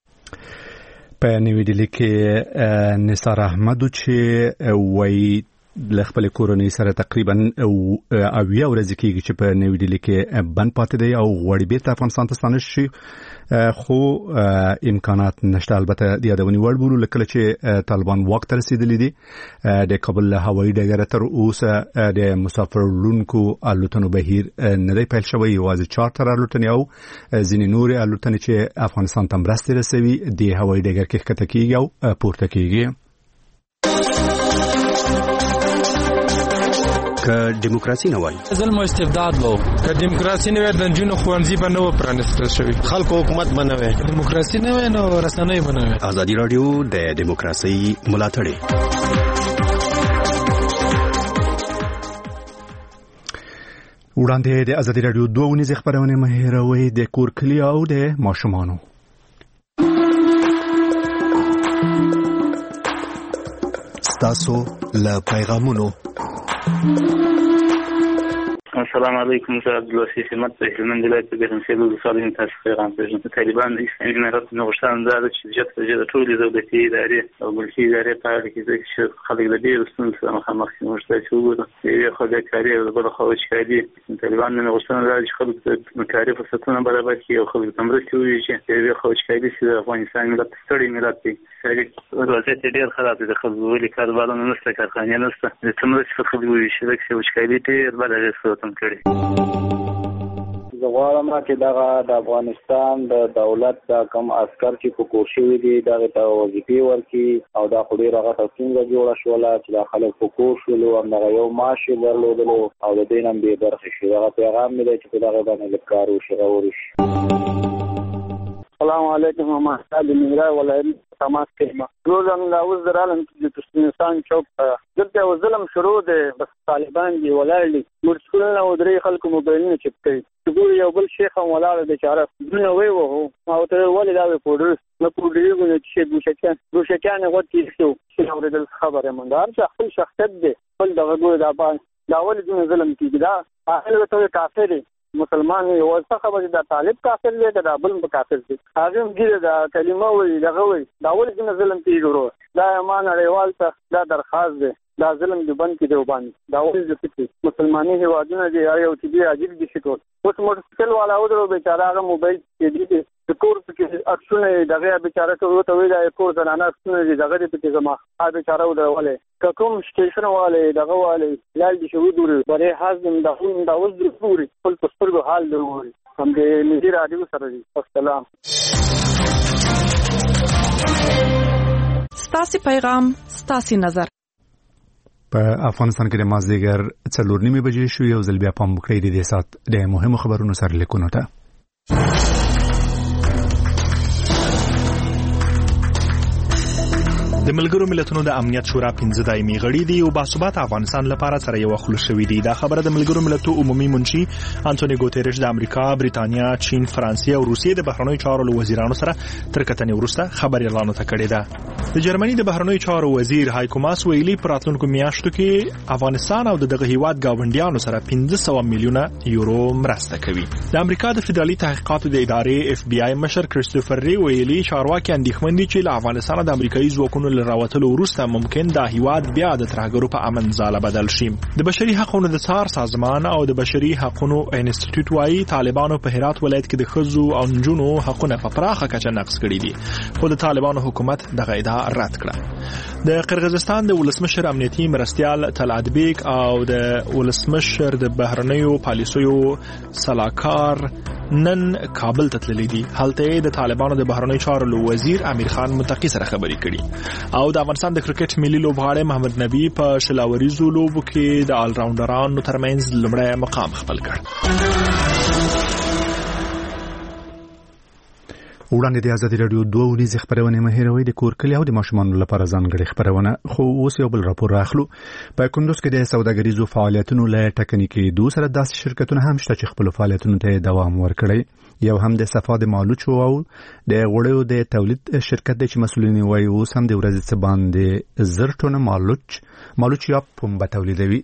په نوې ډیلي کې نثار احمد چې وایي له خپل کورنۍ سره تقریبا اویا ورځې کېږي چې په نوې ډیلي کې بند پاتې دی او غواړي بیرته افغانستان ته ستانه شي، خو امکانات نشته. البته د یادونې وړ بولو لکه چې طالبان واک ته رسیدلي دي. د کابل له هوایي ډګره تر اوسه د مسافر وړونکو الوتنو بهیر نه دی پیل شوی، یوازې چارټر الوتنې او ځینې نورې الوتنې چې افغانستان ته مرستې رسوي د هوایي ډګر کې ښکته کېږي او پورته کېږي. که دیموکراسي نه وای ظلم او استبداد وو، که دیموکراسي نه وای د جنونو ښوونځي به نه و پرانیستل شوی، خلکو حکومت به نه وای، دیموکراسي نه وای نو رسنۍ به نه وای. ازادي رادیو د دیموکراسي ملاتړی. وړاندې د ازادي رادیو 2 ونیزه خبرونه مهیروي د کور کلی او د ماشومانو. تاسو له پیغامونو. السلام علیکم، زه عبدالوسی خدمت د هلمند ولایت په ګرمسیر ولسوالۍ تاسو پیغام پېژنم. طالبان د اسلامي امارت نه غوښتنه دا ده چې د ټولې دولتي ادارې او ملکي ادارې په اړه کې چې خلک د ډېرو ستونزو سره مخامخ دي. موږ ته چې وګورو د یوې خوا بیکاري او د بله خوا وچکالي. طالبان نه غوښتنه دا ده چې خلکو ته کاري فرصتونه برابر کړي او خلکو ته مرستې وویشي. د یوې خوا وچکالي چې د افغانستان ملت ستړی ملت دی، وضعیت یې ډېر خراب دی. د خلکو ولې کاروبارونه نشته، کارخانې نشته، د څه مرستې په خلکو وویشي. ځکه چې وچکالي ډېر بد اغېز په وطن کړی. زه غواړم چې دغه د افغانستان د دولت د کم عسکر چې په کور شوي دي دغه ته وظیفې ورکړي او دا خو ډېره غټه ستونزه جوړه شوله چې دا خلک په کور شولو، همدغه یو معاش یې درلودلو او د دې نه هم بې برخې شي. دغه پیغام مې دی چې په دغه باندې لږ کار وشي، غور وشي. السلام علیکم، محمد علي ننګرهار ولایت تماس کوم. روزم دا اوس درالم چې ترکمنستان چوک دلته یو ظلم شروع دی، بس طالبان دي ولاړ دي، مرسکولونه او درې خلکو موبایلونه چپ کوي. ګوري یو بل شیخ هم ولاړ دی چې عرب دونه وی وو او ته ولې دا پودر نه پودرېږو چې ګوشکیان غوټې شو چې اورېدل خبره مونږ هر څه خپل شخصیت دی، خپل دغه ګوري دا ولې دونه ظلم کېږي. دا اهل ته کافر دی، مسلمان یو څه خبره دا طالب کافر دی که دا بل کافر دی، هغه هم ګیره دا کلمه وایي دغه وایي. دا ولې دونه ظلم کېږي؟ دا ما نړیوال ته دا درخواست دی دا ظلم دیوبند کې دیوبند دا ولې د فکر مسلمانۍ هیوادونه دي یو چې دی عجیب دي شي ټول اوس موټرسایکل والا ودرو بیچاره هغه موبایل کې دی د کور کې اکسونه دغه بیچاره ته وته وی دا کور زنانه اکسونه دي دغه په زما هغه بیچاره ودرولې کوم سټیشن والے دغه والے لال دي شو دوري بره حاضر دا اوس د پوری خپل پسترګو حال دی هم دې مدیر رادیو سره دي السلام ستاسو پیغام ستاسو نظر په افغانستان کې د مازدیګر 4:30 بجې شو یو ځل بیا پام وکړئ د سات د مهمو خبرونو سره لیکونو ته د ملګرو ملتونو د امنیت شورا 15 دایمي غړي دي او باثبات افغانستان لپاره سره یو خلوص شوې دي. دا خبره د ملګرو ملتونو عمومي منشي انټونی ګوتریش د امریکا، بریتانیا، چین، فرانسې او روسیې د بهرنیو چارو وزیرانو سره تر کتنې وروسته خبري اعلان کړی ده. د جرمني د بهرنیو چارو وزیر هایکو ماس ویلي پراتلونکو میاشتو کې افغانستان او دغه هیواد گاونډیانو سره 500 میلیونه یورو مرسته کوي. د امریکا د فدرالي تحقیقاتو د ادارې اف بی آی مشر کریستوفر ری ویلي چارواکي اندېښمن دي چې له افغانستان د امریکایي ځواکونو راوتلو وروسته ممکن دا هیواد بیا د ترهګرو په امن ځاله بدل شي. د بشري حقوقو د څار سازمان او د بشري حقوقو انسټیټیوټ وايي طالبانو په هرات ولایت کې د ښځو او نجونو حقوقونه په پراخه کچه نقض کړي دي خو د طالبانو حکومت دغه ادعا رد کړه. د قرغیزستان د ولسمشر امنیتي مرستیال طلعتبیک او د ولسمشر د بهرنیو پالیسیو سلاکار نن کابل ته تللی دي. هلته د طالبانو د بهرنیو چارو وزیر امیر خان متقی سره خبرې کړي او د افغانستان د کرکټ ملي لوبغاړی محمد نبی په شلاوریزو لوبو کې د آل راونډرانو ترمنځ لومړی مقام خپل کړ. وړاندې د ازادي رادیو 2 ورځې خبرونه مهیروي د کور کلی او د ماشومان لپاره ځانګړي خبرونه خو اوس یو بل راپور راخلو. په کندوز کې د سوداګریزو فعالیتونو له ټکنیکی دوسر داسې شرکتونه هم شته چې خپل فعالیتونو ته دوام ورکړي. یو هم د صفا د مالوچو او د غوړیو د تولید شرکت د چې مسولین وایي اوس هم د ورځې څخه باندې زرټونه مالوچ یا پنبه تولیدوي.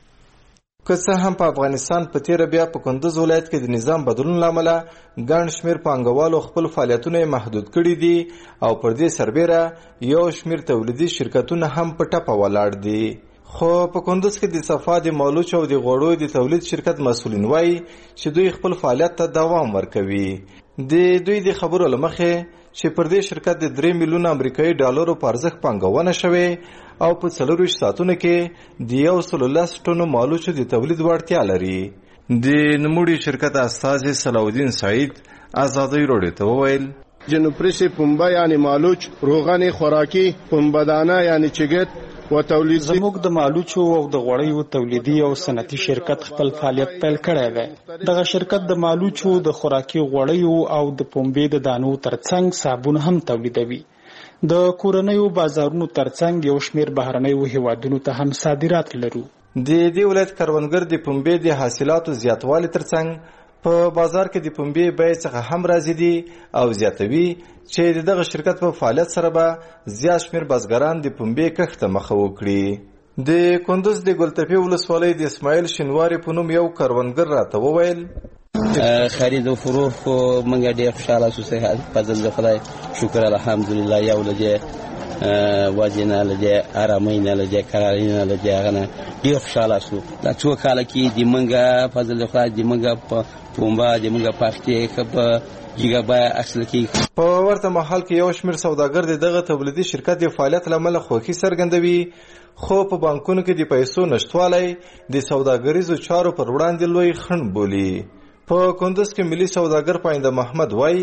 که څه هم په افغانستان په تیر بیا په کندوز ولایت کې د نظام بدلون لامل ګڼ شمیر پانګوالو خپل فعالیتونه محدود کړي دي او پر دې سربېره یو شمیر تولیدي شرکتونه هم په ټپه ولاړ دي. خو په کندوز کې د صفا د مالوچ او د غوړو د تولید شرکت مسولین وایي چې دوی خپل فعالیت ته دوام ورکوي. د دوی د خبرو لمخې چې پر دې شرکت د 3 میلیون امریکایي ډالرو په ارزښت پانګونه شوې او په 4 ساعتونو کې د 110 ټنو مالوچو د تولید وړتیا لري. د نموړي شرکت استاذ صلاح الدین سعید آزادی رادیو ته وویل جنوپریس پنبه یعنی مالوچ، روغن خوراکی، پنبه‌دانه یعنی چګت و تولید. زموږ د مالوچو او د غوړیو تولیدي او صنعتي شرکت خپل فعالیت پیل کړی دی. دغه شرکت د مالوچو، د خوراکي غوړیو او د پنبې د دانو ترڅنګ صابون هم تولیدوي. د کورنیو بازارونو ترڅنګ یو شمیر بهرنیو هیوادونو ته هم صادرات لرو. د دې ولایت کروندګر د پنبې د حاصلاتو زیاتوالي ترڅنګ په بازار کې د پنبې بیه څخه هم راځي دي او زیاتوي چې دغه شرکت په فعالیت سره به زیات شمیر بازګران د پنبې کښت ته مخه وکړي. د کندوز د ګلتپې ولسوالۍ د اسماعیل شینواری په نوم یو کروندګر راته وویل خرید و فروخت خو منګه ډېر خوشاله شو چې فضل د خدای شکر الحمدلله یو لږه وجنه لږه آرامي نه لږه قراري نه لږه غنه ډېر خوشاله شو. دا څو کال کې د منګه فضل د خدای د منګه په پومبا د منګه پښتې کپ جګبا اصل کې په ورته محل کې یو شمیر سوداګر دغه تولیدي شرکت د فعالیت لامل خوښي څرګندوي خو په بانکونو کې د پیسو نشټوالی د سوداګریزو چارو پر وړاندې لوی خنډ بولي. په کندوز کې ملي سوداګر پاینده محمد وای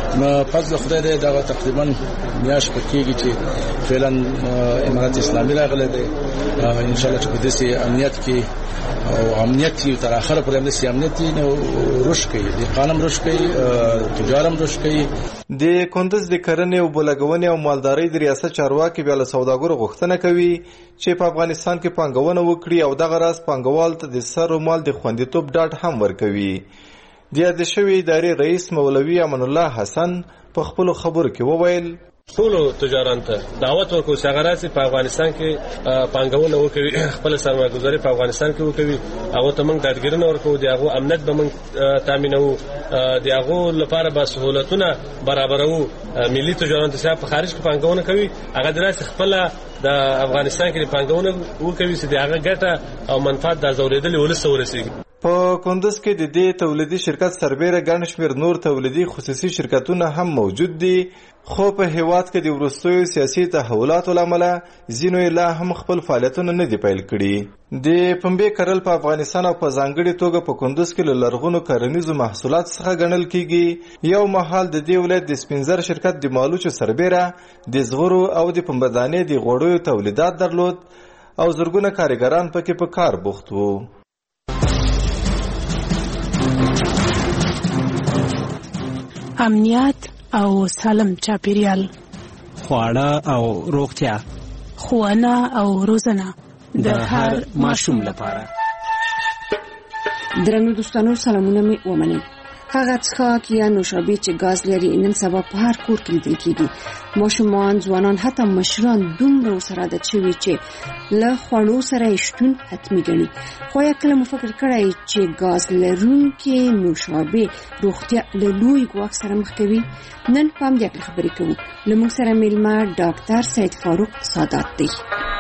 فضل خدای دې دا تقریبا میاش پکېږي چې فعلا امارات اسلامي راغله ده ان شاء الله چې په دې امنیت کې او امنیت تر اخره پر دې امنیت نو روش کوي د قانون روش کوي تجارم روش کوي. د کندوز د کرنې او بلګونې او مالدارۍ د ریاست چارواکي بیا له سوداګرو غوښتنه کوي چې په افغانستان کې پانګونه وکړي او دغه راز پانګوال ته د سر او مال د خوندیتوب ډاډ هم ورکوي. د یاد شوی ادارې رئیس مولوي امان الله حسن په خپل خبرو کې وویل ټول تجاران ته دعوت ورکو چې هغه راسي په افغانستان کې پانګونه وکړي، خپل سرمایه‌ګذاري په افغانستان کې وکړي. هغه ته موږ ډاډګیرنه ورکو، دی هغه امنیت به موږ تامینو، دی هغه لپاره به سہولتونه برابرو. ملي تجاران ته په خارج کې پانګونه کوي، هغه دراسه خپل د افغانستان کې پانګونه وکړي چې دی هغه ګټه او منفعت د زوریدل ولسته ورسیږي. په کندوز کې د دې تولیدي شرکت سربېره ګڼ شمېر نور تولیدي خصوصي شرکتونه هم موجود دي، خو په هیواد کې د وروستیو سیاسي تحولاتو له امله ځینو یې لا هم خپل فعالیتونه نه دي پیل کړي. د پنبې کرل په افغانستان او په ځانګړې توګه په کندوز کې له لرغونو کرنیزو محصولاتو څخه ګڼل کېږي. یو مهال د دې ولایت د سپینزر شرکت د مالوچو سربېره د زغرو او د پنبهدانې د غوړیو تولیدات درلود او زرګونه کارګران پکې په کار بوخت وو. امنیت او سالم چاپیریال، خواړه او روغتیا، ښوونه او روزنه د هر ماشوم لپاره. درنو دوستانو، سلامونه مې ومنئ. هغه څښاک یا نوشابې چې ګاز لري نن سبا په هر کور کې لیدل کېږي. ماشومان، ځوانان، حتی مشران دومره ورسره عادت شوي چې له خوړو سره یې شتون حتمي ګڼي. خو یا کله مو فکر کړی چې ګاز لرونکې نوشابې روغتیا له لوی ګواښ سره مخ کوي؟ نن په همدې اړه خبرې کوو. له موږ سره میلمه ډاکټر سید فاروق سادات دی.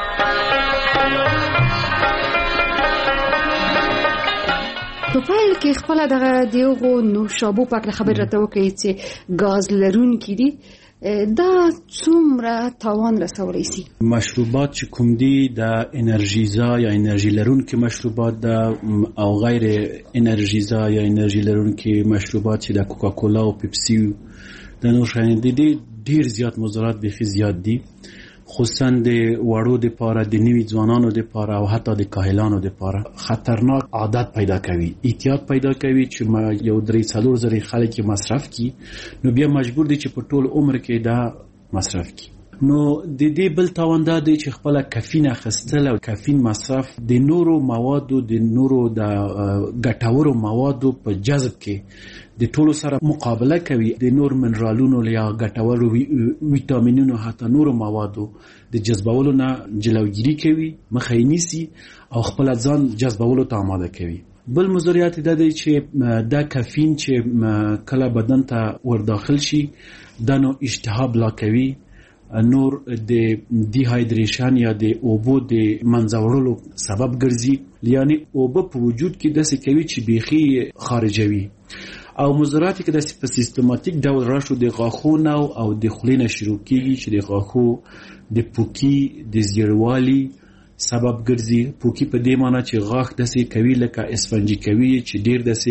په پیل کې خپل دغه دیغو نوشابو په اړه خبرې راته وکړئ چې ګاز لرونکي دي، دا څومره تاوان رسولی شي؟ مشروبات چې کوم دي د انرژیزا یا انرژي لرونکي مشروبات ده او غیر انرژیزا یا انرژي لرونکي مشروبات چې د کوکاکولا او پیپسي د نور شیانو دي ډیر زیات مضرات بيخي زیات دي، خصوصا د وړو د پاره، د نوي ځوانانو د پاره او حتی د کاهلانو د پاره خطرناک عادت پیدا کوي، احتیاط پیدا کوي چې یو 3-4 زره خلک مصرف کی، نو بیا مجبور دي چې په ټول عمر کې دا مصرف کی. نو د دې بل تاوان دا دی چې خپل کافین اخیستل او کافین مصرف د نورو موادو د نورو د ګټورو موادو په جذب کې د ټولو سره مقابله کوي، د نور منرالونو یا ګټورو ویټامینونو حتی نورو موادو د جذبولو نه جلوگیری کوي، مخه یې نیسي او خپل ځان جذبولو ته آماده کوي. بل مضریات دا دی چې دا کافین چې کله بدن ته ورداخل شي دا نو اشتها بلا کوي، نور د ډیهایدریشن یا د اوبو د منځوړلو سبب ګرځي، یعنی اوبه په وجود کې داسې کوي چې بیخي خارجوي. او مضرات کې د سیستماتیک ډول راشو د غاښونو او د خلینو شروع کیږي چې د غاښو د پوکی د زیړوالي سبب ګرځي. پوکی په دې معنی چې غاښ داسې کوي لکه اسفنجي کوي چې ډیر داسې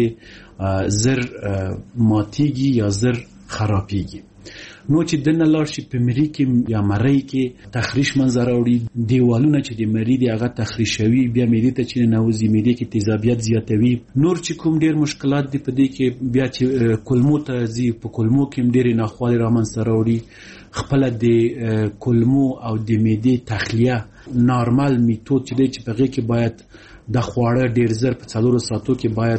زر ماتيږي یا زر خرابيږي. نو چې دنه لار شي په مری کې یا مری کې تخریش منظر اوړي، دیوالونه چې د مری دی هغه تخریشوي، بیا مری ته چې نوځي مری کې تیزابیت زیاتوي. نور چې کوم ډیر مشکلات دي په دې کې بیا چې کولمو ته ځي، په کولمو کې ډیر ناخوالي رامنځته راوړي. خپل د کولمو او د معدې تخلیه نارمل میتود چې دی چې په هغه کې باید د خواړه ډیر زر په 4 ساعتو کې باید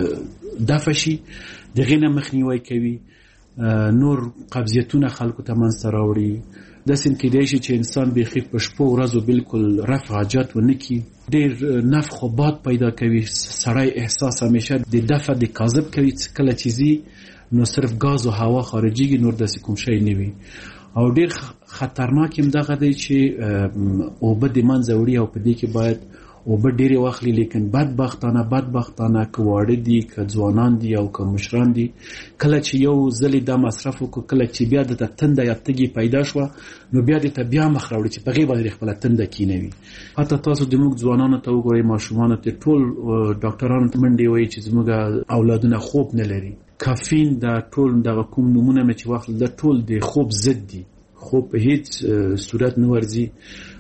دفع شي، دغه نه مخنیوي کوي. نور قبضیتونه خلکو ته منځته راوړي. داسې کېدای شي چې انسان بیخي په شپو ورځو بالکل رفع حاجت ونه کړي، ډېر نفخ او باد پیدا کوي، سړی احساس همیشه د دفع د کاذب کوي، کله چې ځي نو صرف غاز او هوا خارجيږي، نور داسې کوم شی نه وي. او ډېر خطرناک هم دغه دی چې اوبه د منځه وړي او په دې کې باید اوبه ډېرې واخلي، لیکن بدبختانه که واړه دي که ځوانان دي او که مشران دي، کله چې یو ځلې دا مصرف وکړو، کله چې بیا د تنده یا تږي پیدا شوه نو بیا د ته بیا مخ راوړي چې په هغې باندې خپله تنده کینوي. حتی تاسو د موږ ځوانانو ته وګورئ، ماشومانو ته ټول ډاکټرانو منډې وایي چې زموږ اولادونه خوب نه لري. کافین دا ټول دغه کوم نومونه مې چې واخلل دا ټول د خوب ضد دي، خوب په هیڅ صورت نه ورځي.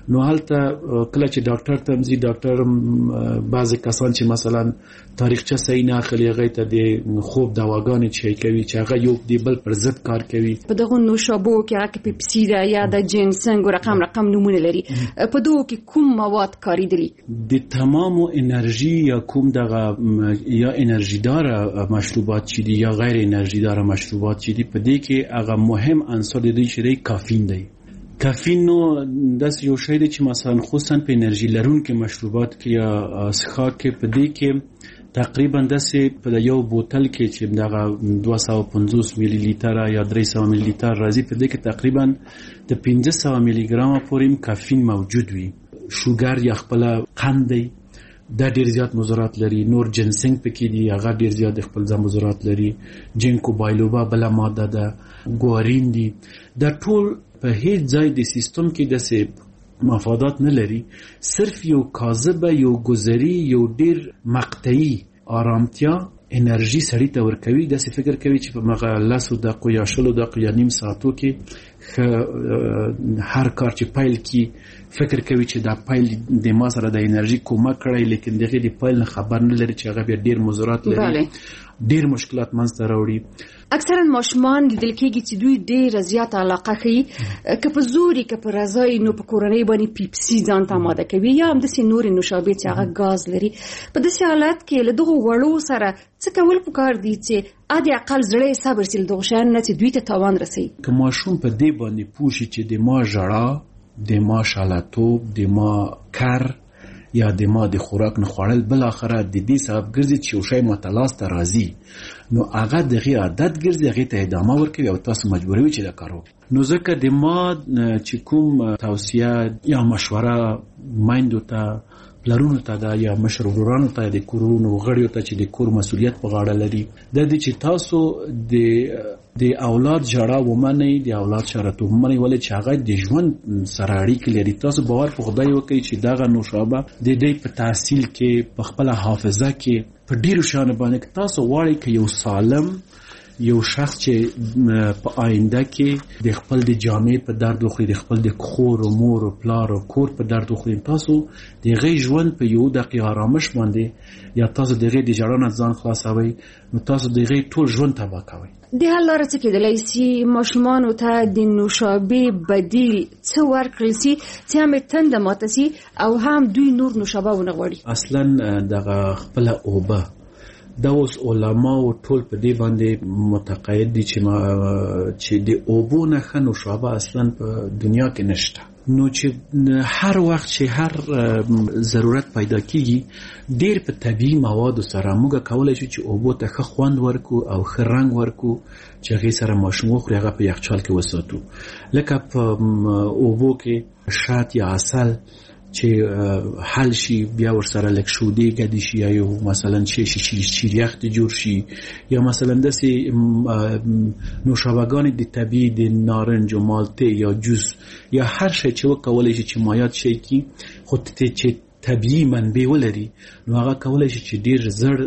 نو هلته کله چې ډاکټر ته ځي ډاکټر بعضی کسان چې مثلا تاریخچه صحیح نه اخلي هغه ته د خوب دواګانې چي کوي چې هغه یو دی بل پر ضد کار کوي. په دغه نوشابو کې هغه پیپسي دا یا د جنسنګ رقم نمونه لري په دوه کې کوم مواد کاریدلی د تمامو انرژي یا کوم دغه یا انرژي دار مشروبات چې دي یا غیر انرژي دار مشروبات چې دي په دې کې هغه مهم عنصر دی چې کافین دی. کافین نو داس یو شی دی چې مثلا خصوصا په انرژي لرونکو مشروبات کې یا څښاک کې په دې کې تقریبا داسې په یو بوتل کې چې دغه 250 میلی لیتر یا 300 میلی لیتر راځي په دې کې تقریبا د 500 میلی ګرام پورې کافین موجود وي. شوګر یا خپل قند دی دا ډیر زیات مضرات لري. نور جنسنګ پکې دی هغه ډیر زیات خپل ځم مضرات لري. جینکو بایلوبا بل ماده ده ګوارین دی. دا ټول په هیڅ ځای د سیستم کې د مفادات نه لري. صرف یو کاذبه یو گذری یو ډیر مقطعي آرامتیا انرژي سړی ته ورکوي. داسې فکر کوي چې په مغه 10 دقیقو یا 20 دقیقو یا نیم ساعتو کې هر کار چې پایل کی فکر کوي چې دا پایل د ما سره د انرژي کومه کړی لیکن دغه د پایل نه خبر نه لري چې هغه بیا ډیر مضرات لري. ډیر مشکلات منځ ته راوړي. اکثرا ماشومان لیدل کېږي چې دوی ډیر زیات علاقه کوي که په زوري که په رضای نو په کورنۍ باندې پیپسي ځان ته آماده کوي یا هم داسې نورې نوشابې چې هغه ګاز لري. په داسې حالت کې له دغو وړو سره څه کول پکار دي چې عادي اقل زړه صبر سي له دغو شیانو نه چې دوی ته تاوان رسوي. که ماشوم په دې باندې پوه شي چې د ما ژړا د ما شالاتوب د ما کر یا د ما د خوراک نه خوړل بل اخره د دې سبب ګرځي چې یو شی متلاس ته راځي نو هغه دغه عادت ګرځي هغه ته ادامه ورکوي او تاسو مجبوروي چې دا کار وکړي. نو ځکه د ما چې کوم توصیه یا مشوره مایندو ته پلرونو ته دا یا مشرورانو ته د کورونو غړیو ته چې د کور مسؤلیت په غاړه لري د دې چې تاسو د اولاد جړه ومنئ د اولاد شرط ومنئ ولې چې هغه د ژوند سره اړیکې لري. تاسو باور په خدای وکړئ چې دغه نوشابه د دې په تحصیل کې په خپل حافظه کې په ډیرو شیانو باندې تاسو غواړئ چې یو سالم یو شخص چې په آینده کې د خپل د جامې په درد وخوري د خپل د خور او مور او پلار او کور په درد وخوري تاسو د غي ژوند په یو دقیقه آرامش باندې یا تاسو د غي د جړان ځان خلاصوي نو تاسو د غي ټول ژوند تباہ کوي. د حل لاره څه کېدلی سي ماشومانو ته د نوشابې بدیل څه ورکړل سي چې هم تنده ماته سي او هم دوی نور نوشابه ونه غواړي. اصلا دغه خپل اوبه دا اوس علما او ټول په دې باندې متقاعد دي چې د اوبو نه ښه نوشابه اصلا په دنیا کې نشته. نو چې هر وخت چې هر ضرورت پیدا کیږي ډیر په طبيعي موادو سره موږ کولای شو چې اوبو ته ښه خوند ورکو او ښه رنګ ورکو چې هغه سره ماشوم خو هغه په یخچال کې وساتو. لکه په اوبو کې شات یا عسل چې حل شي بیا ور سره لک شودي ګډي شي یا مثلا شي یخت جوړ شي یا مثلا داسې نوشابهګان د طبيعي د نارنج او مالټه یا جوس یا هر شی چې وکولای شي چې مایات شي کی خو ته چې طبيعي منبع ولري نو هغه کولای شي چې ډیر زر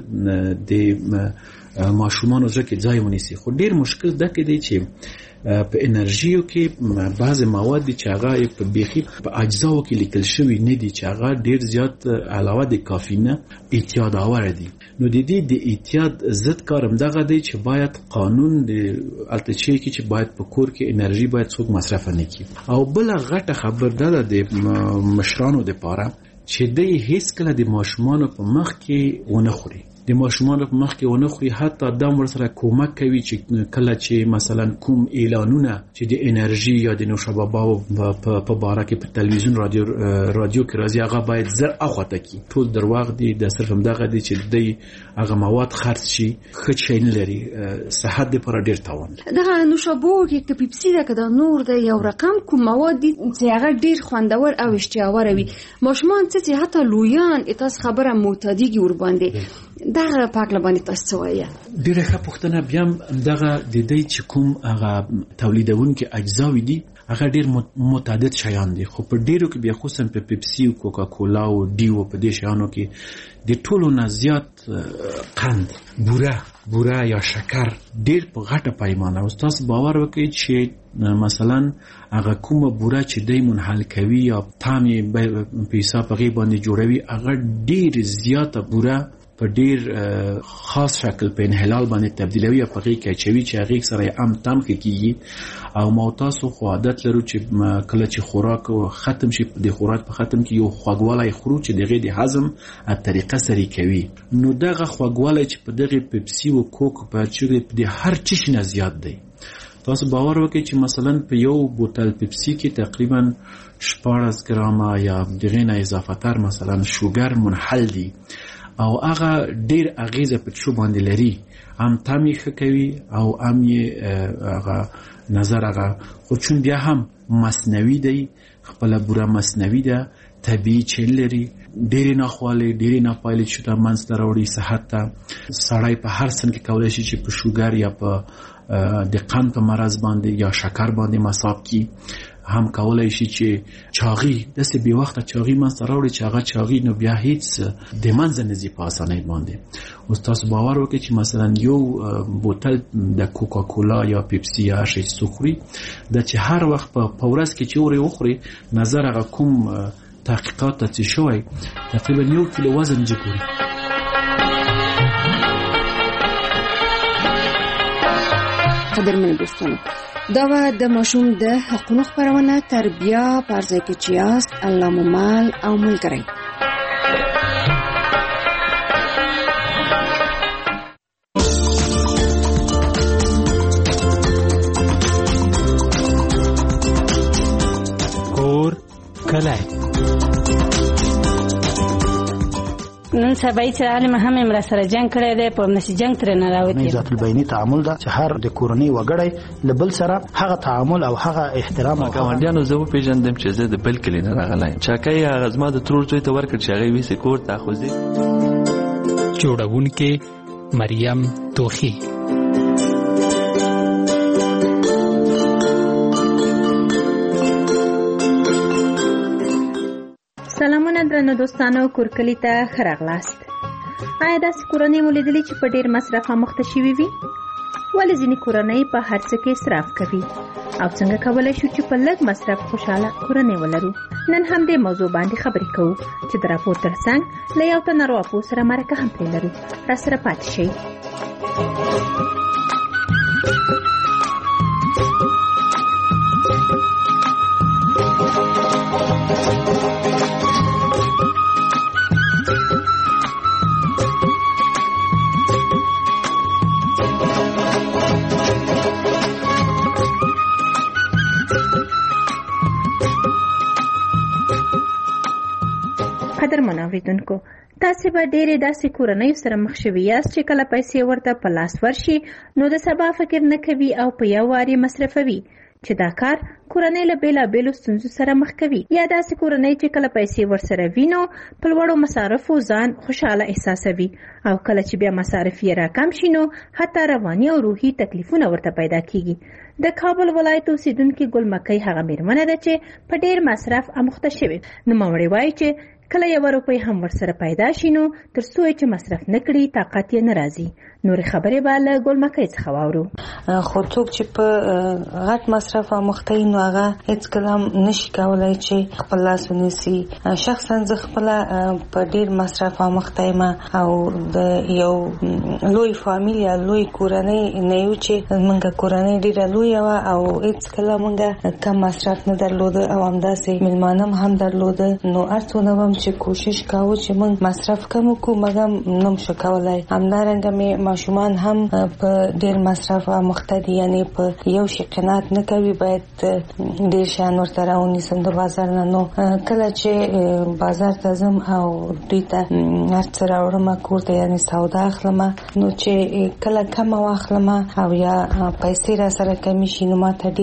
د ماشومان ځکه ځای ونیسي. خو ډیر مشکل ده کې دی چې په انرژیو کې بعض مواد چې هغه په بيخي په اجزاو کې لیکل شوی نه دي چې هغه ډیر زیات علاوه د کافین اعتیاد آور دي. نو د دې د اعتیاد ضد کارم دغه دی چې باید قانون د التچې کې چې باید په کور کې انرژي باید څوک مصرف نه کړي. او بل غټه خبر ده د مشرانو لپاره چې د هیڅ کله د ماشومان په مخ کې ونه خوري. د ماشومان په مخ کې ونه خوري حتی دا ور سره کومک کوي چې کله چې مثلا کوم اعلانونه چې د انرژي یا د نوشابه په باره کې په تلویزیون رادیو کې راځي هغه باید زر اخوته کی ټول درواغ دي. د صرف همدغه دي چې د هغه مواد خرڅ شي ښه شي نه لري صحت لپاره ډیر تاوان. دغه نوشابه کې که پیپسي ده که دا نور ده یو رقم کوم مواد دي چې هغه ډیر خوندور او اشتهاور وي ماشومان چې حتی لویان تاسو خبره معتادیږي ور باندې دغه پاکله باندې تاسو وایي. ډیره ښه پوښتنه بیا دغه د دې چې کوم هغه تولیدونکو اجزاوي دي هغه ډیر متعدد شیان دي خو په ډیرو کې بیا خصوصا په پیپسي او کوکا کولا او ډیو په دې شیانو کې د ټولو نه زیات قند بوره بوره یا شکر ډیر په غټه پیمانه او تاسو باور وکړئ چې مثلا هغه کومه بوره چې دی منحل کوي یا تامي په حساب هغه باندې جوړوي هغه ډیر زیاته بوره په ډیر خاص شکل په انحلال باندې تبدیلوي او په هغه کې چوي چې هغه سره ام تام کیږي او مو تاسو خو عادت لرو چې کله چې خوراک ختم شي د خوراک په ختم کې یو خوږوالی خورو چې دغه د هضم په طریقه سره کوي نو دغه خوږوالی چې په دغه پیپسي او کوک په چغې د هر چیز نه زیات دی تاسو باور وکړئ چې مثلا په یو بوتل پیپسي کې تقریبا 14 ګرامه یا دغه نه اضافه تر مثلا شوګر منحل دي او هغه ډیر اغیزه په شو باندې لري هم تامي کوي او هم هغه نظر هغه خو چون بیا هم مصنوعي دی خپل بوره مصنوعي ده طبيعي چل لري ډیر نه خواله ډیر نه پایله چې د منځ دروړي صحت ته سړی په هر سن کې کولای شي چې په شوګر یا په د قند په مرض باندې یا شکر باندې مصاب کی هم کولای شي چې چاغي دسه به وخت چاغي من سره وړي چې هغه چاغي نو بیا هیڅ د منځ نه زی په اسانه باندې او تاسو باور وکړئ چې مثلا یو بوتل د کوکا کولا یا پیپسي یا شي سوخري د چې هر وخت په ورځ کې چې اوري وخوري نظر هغه کوم تحقیقات ته شوی تقریبا 1 کیلو وزن جوړي قدرمن دوستانو دا و د ماشوم د حقوقو خبرونه تربیه پرځای کې چیاست الله ممال او ملګری کور کله نن سبا چې عالم هم امر سره جنگ کړی دی په نشي جنگ تر نه راوتی ذات البینی تعامل دا چې هر د کورنۍ وګړی لبل سره هغه تعامل او هغه احترام او ګاونډیانو زه په پیژندم چې زه د بل کلی نه راغلایم چاکای هغه زما د ترور ته ورکړ چې هغه ویسه کور تاخوزي جوړونکې مریم توخی سلامونه درنو دوستانو کورکلی ته خراغلاست آیا داسې کورنۍ مو لیدلې چې په ډېر مصرف مخته شوي وي ولې ځینې کورنۍ په هر څه کې اسراف کوي او څنګه کولی شو چې په لږ مصرف خوشحاله کورنۍ ولرو نن هم دې موضوع باندې خبرې کوو چې د راپور ترڅنګ له یو تن ارواپوه سره مرکه هم پرې لرو راسره پاتې شئ قدرمن اوریدونکو تاسو به ډېرې داسې کورنۍ سره مخ شوي یاست چې کله پیسې ورته په لاس ورشي نو د سبا فکر نه کوي او په یو واري مصرفوي چې دا کار کورنۍ له بیلابیلو ستونزو سره مخ کوي یا داسې کورنۍ چې کله پیسې ورسره وي نو په لوړو مصارفو ځان خوشحاله احساسوي او کله چې بیا مصارف یې راکم شي نو حتی رواني او روحي تکلیفونه ورته پیدا کیږي د کابل ولایت اوسیدونکي ګل مکۍ هغه میرمنه ده چې په ډېر مصرف اموخته شوې نوموړې وایي چې کله یو روپۍ هم ورسره پیدا شي نو تر څو چې مصرف نکړي طاقت یې نه راځي نورې خبرې به له ګل مکۍ څخه واورو خو څوک چې په غټ مصرف اموخته وي نو هغه هېڅکله هم نشي کولی چې خپل لاس ونیسي شخصا زه خپله په ډېر مصرف اموخته یم او د یو لوی فامیل یا لوی کورنۍ نه یو چې زموږ کورنۍ ډېره لویه وه او هېڅکله موږ کم مصرف نه درلوده او همداسې میلمانه هم درلوده نو هر څونه به چې کوشش کاوه چې موږ مصرف کم وکړو مګر نه شو کولی همدارنګه مې ماشومان هم په ډېر مصرف اموخته دي یعنې په یو شي قناعت نه کوي باید ډېر شیان ورته راونیسم د بازار نه نو کله چې بازار ته ځم او دوی ته هر څه راوړم کور ته یعنې سودا اخلم نو چې کله کمه واخلم او یا پیسې را سره کمې شي نو ماته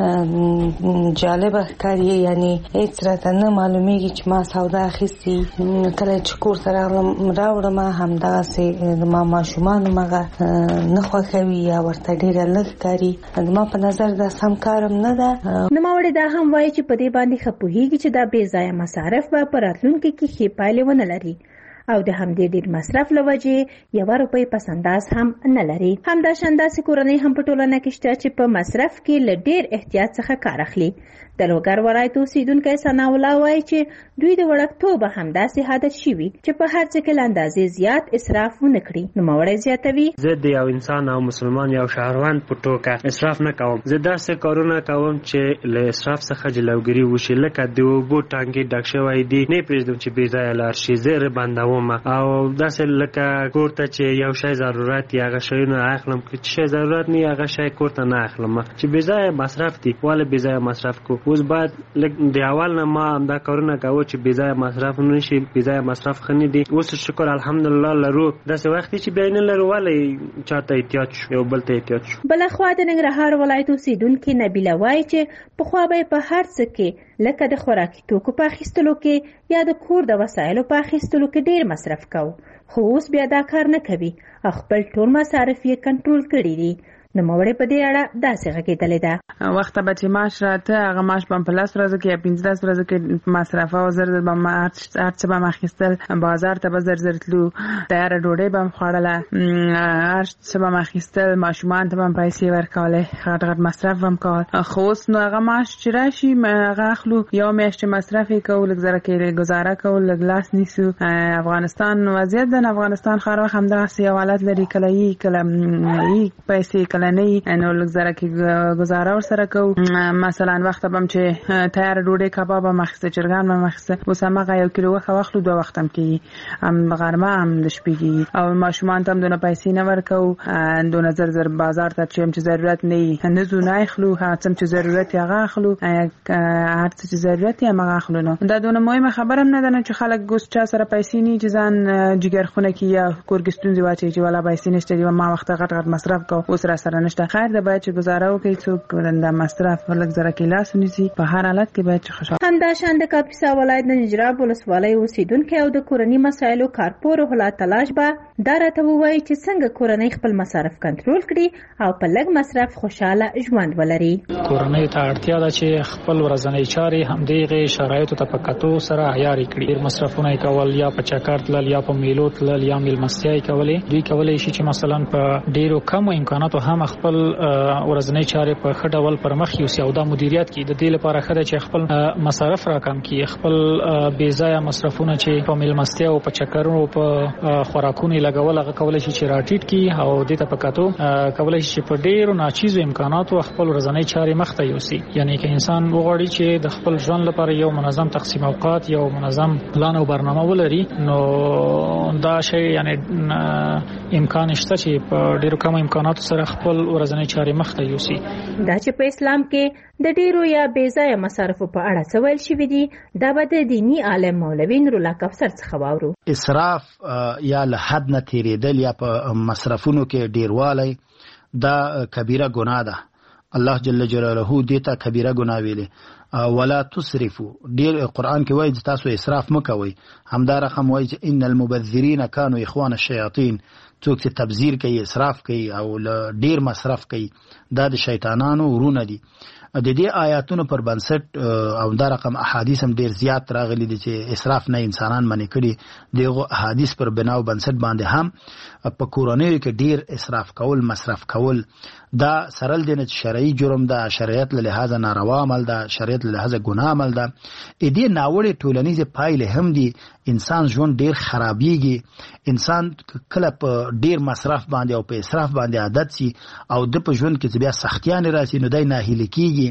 ډېره جالبه ښکاري یعنې هېڅ راته نه معلومیږي چې ما سودا اخیستي کله چې کور ته راوړم همدغسې زما ماشومان هغه نه خوښوي یا ورته ډېره لږ ښکاري زما په نظر دا سم کار هم نه ده نوموړې دا هم وایي چې په دې باندې ښه پوهېږي چې دا بې ځایه مصارف به په راتلونکي کې ښې پایلې ونه لري او د همدې ډیر مصرف لوجې 1 روپۍ پس انداز هم نه لري. همداشان داسې کورنۍ هم په ټولنه کې شته چې په مصرف کې له ډیر احتیاط څخه کار اخلي. د لوګر ولایت اوسیدونکی ثنا الله وایي چې دوی د وړکتوبه همداسې عادت شوي چې په هر څه کې له اندازې زیات اسراف ونه کړي. نوموړی زیاتوي: زه د یو انسان او مسلمان یو شهروند په توګه اسراف نه کوم. زه داسې کارونه کوم چې له اسراف څخه جلوګیري وشي، لکه د اوبو ټانکي ډک شوی دی نه پرېږدم چې بې ځایه لاړ شي، زه بندوم. او داسې لکه کور ته چې یو شی ضرورت دی هغه شیونه اخلم، چې شی ضرورت نه هغه شی کور ته نه اخلم، چې بې ځایه مصرف دی ولې بې ځایه مصرف کو. اوس باید د اول نه ما دا کارونه کوو چې بې ځایه مصرف نه شي. بې ځایه مصرف ښه نه دی. اوس شکر الحمدلله لرو. داسې وخت چې بیا نه لرو ولې چاته احتیاط شو، یو بل ته احتیاط شو. بلخوا د ننګرهار ولایت اوسیدونکي نبیله وایي چې پخوا به په هر څه کې لکه د خوراکي توکو په اخیستلو کې یا د کور د وسایلو په اخیستلو کې ډیر مصرف کوو، خو اوس بیا دا کار نه کوي او خپل ټول مصارف یې کنټرول کړي دي. نوموړی په دې اړه داسې غږېدلې ده: وخت به چې معاش راته هغه معاش به په 10 ورځو کې یا 15 ورځو کې مصرف او زر به هر څه به اخیستل، بازار ته به زر تلو، تیاره ډوډۍ به خوړله، هر څه به اخیستل، ماشومان ته به پیسې ورکولې، غټ مصرف هم کول. خو اوس نو هغه معاش چې راشي هغه اخلو، یو میاشت مصرف یې کوو، لږ زره کې گزاره کوو، لږ لاس نیسو. افغانستان وضعیت د افغانستان خار وخت همداسې یو حالت لري، کله یې پیسې نه نو لږ زره کې گزاره ورسره کوو. مثلا وخت به چې تیار ډوډۍ کباب هم اخیسته، چرګان هم اخیسته، اوس هماغه 1 کیلو غوښه واخلو 2 وخت هم کېږي، هم غرمه هم د شپې کېږي. او ماشومان ته هم دونه پیسې نه ورکوو، دونه زر بازار ته چې ضرورت نه ځو نه اخلو، هر څه چې ضرورت یې هغه اخلو، هر څه چې ضرورت یې هغه اخلو. نو دا دونه مهمه خبره هم نه ده چې خلک ګوس چا سره پیسې نه چې ځان جګرخونه کې یا کورګ ستونزې واچي چې والا پیسې نشته دی، ما وخت غټ مصرف کو اوس را سره نشته. خیر ده باید چې گزاره وکړي، څوک د مصرف لږ زره کې لاس ونیسي، په هر حالت کې باید چې خوشحال. همداشان د کاپیسا ولایت د نجراب ولسوالۍ اوسیدونکي او د کورني مسایلو کارپور هلا تلاش به دا راته ووایي چې څنګه کورنۍ خپل مصارف کنټرول کړي او په لږ مصرف خوشاله ژوند ولري. کورنۍ ته اړتیا ده چې خپل ورځنۍ چارې همدغه شرایطو ته په کتو سره عیاري کړي. مصرفونه کول یا په چکر تلل یا په میلو تلل یا میلمستیا کولې، دوی کولای شي چې مثلا په ډیرو کم امکاناتو هم خپل ورځنۍ چارې په ښه ډول پر مخ یوسي او دا مدیریت کړي. د دې لپاره ښه ده چې خپل مصارف راکم کړي، خپل بې ځایه مصرفونه چې په میلمستیا او په چکرونو په خوراکونو لګول هغه کولای شي چې راټیټ کړي او دې ته په کتو کولای شي چې په ډیرو ناچیزو امکاناتو خپل ورځنۍ چارې مخ ته یوسي. یعنی که انسان وغواړي چې د خپل ژوند لپاره یو منظم تقسیم اوقات، یو منظم پلان او برنامه ولري، نو دا شی یعنی امکان شته چې په ډیرو کم امکاناتو سره خپل ورځنۍ چارې مخ ته یوسي. دا چې په اسلام کې د ډیرو یا بې ځایه مصارفو په اړه څه ویل شوي دي، دا به د دینی عالم مولوي نورالله کوثر څخه واورو. اسراف یا له حد نه تیریدل یا په مصرفونو کې ډیروالی دا کبیره ګناه ده. الله جل جلاله دې ته کبیره ګناه ویلي. ولا تسرفوا، ډیر قرآن کې وایي تاسو اسراف مکوئ. همدا رقم وایي چې ان المبذرین کانوا اخوان الشیاطین، څوک چې تبذیر کوي، اسراف کوي او ډیر مصرف کوي، دا د شیطانانو ورونه دي. د دې آیاتونو پر بنسټ او دا رقم احادیث هم ډیر زیات راغلي دي چې اسراف نه انسانان منع کړي. دغه احادیث پر بنا او بنسټ باندې هم په کورنیو کې ډیر اسراف کول، مصرف کول، دا سرل دي نه شرعي جرم ده، شریعت له لحاظه ناروا عمل ده، شریعت له لحاظه ګناه عمل ده. دې ناوړه ټولنیزه پایلې هم دي. انسان ژوند ډیر خرابېږي. انسان کله په ډیر مصرف باندې او په اسراف باندې عادت سي او د په ژوند کې بیا سختیان راسي، نو دای ناهیلی کیږي،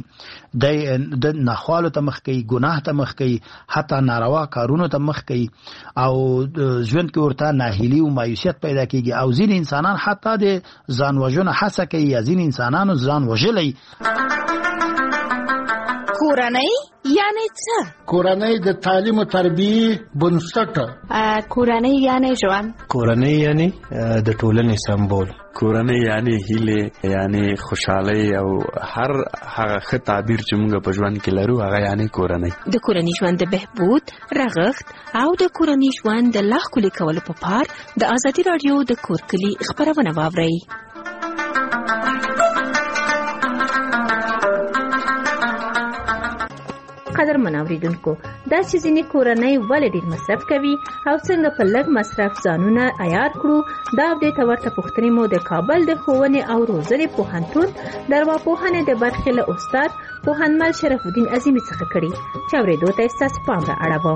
د ناخوالو ته مخ کوي، ګناه ته مخ کوي، حتی ناروا کارونو ته مخ کوي او ژوند کې ورته ناهیلی او مایوسیت پیدا کیږي او ځینې انسانان حتی د ځان وژنې هڅه کوي یا ځینې انسانانو ځان وژلي. کورنۍ یعنی څه؟ کورنۍ د تعلیم او تربیه بنسټ. کورنۍ یعنی ژوند. کورنۍ یعنی د ټولنې سمبول. کورنۍ یعنی هیله، یعنی خوشحالي او هر هغه ښه تعبیر چې موږ په ژوند کې لرو هغه یعنی کورنۍ. د کورنۍ ژوند د بهبود، رغښت او د کورنۍ ژوند د لا ښکلي کولو په پار د ازادي راډیو د کور کلي خبرونه واورئ. قدرمن اوریدونکو دا چې ځینې کورنۍ ولې ډېر مصرف کوي او څنګه په لږ مصرف ځانونه عیار کړو دا دې ته ورته پوښتنې مو د کابل د ښوونې او روزنې پوهنتون د ارواپوهنې د برخې له استاد پوهنمل شرف الدین عظیمي څخه کړي چې اورېدو ته ستاسو پام را اړوم.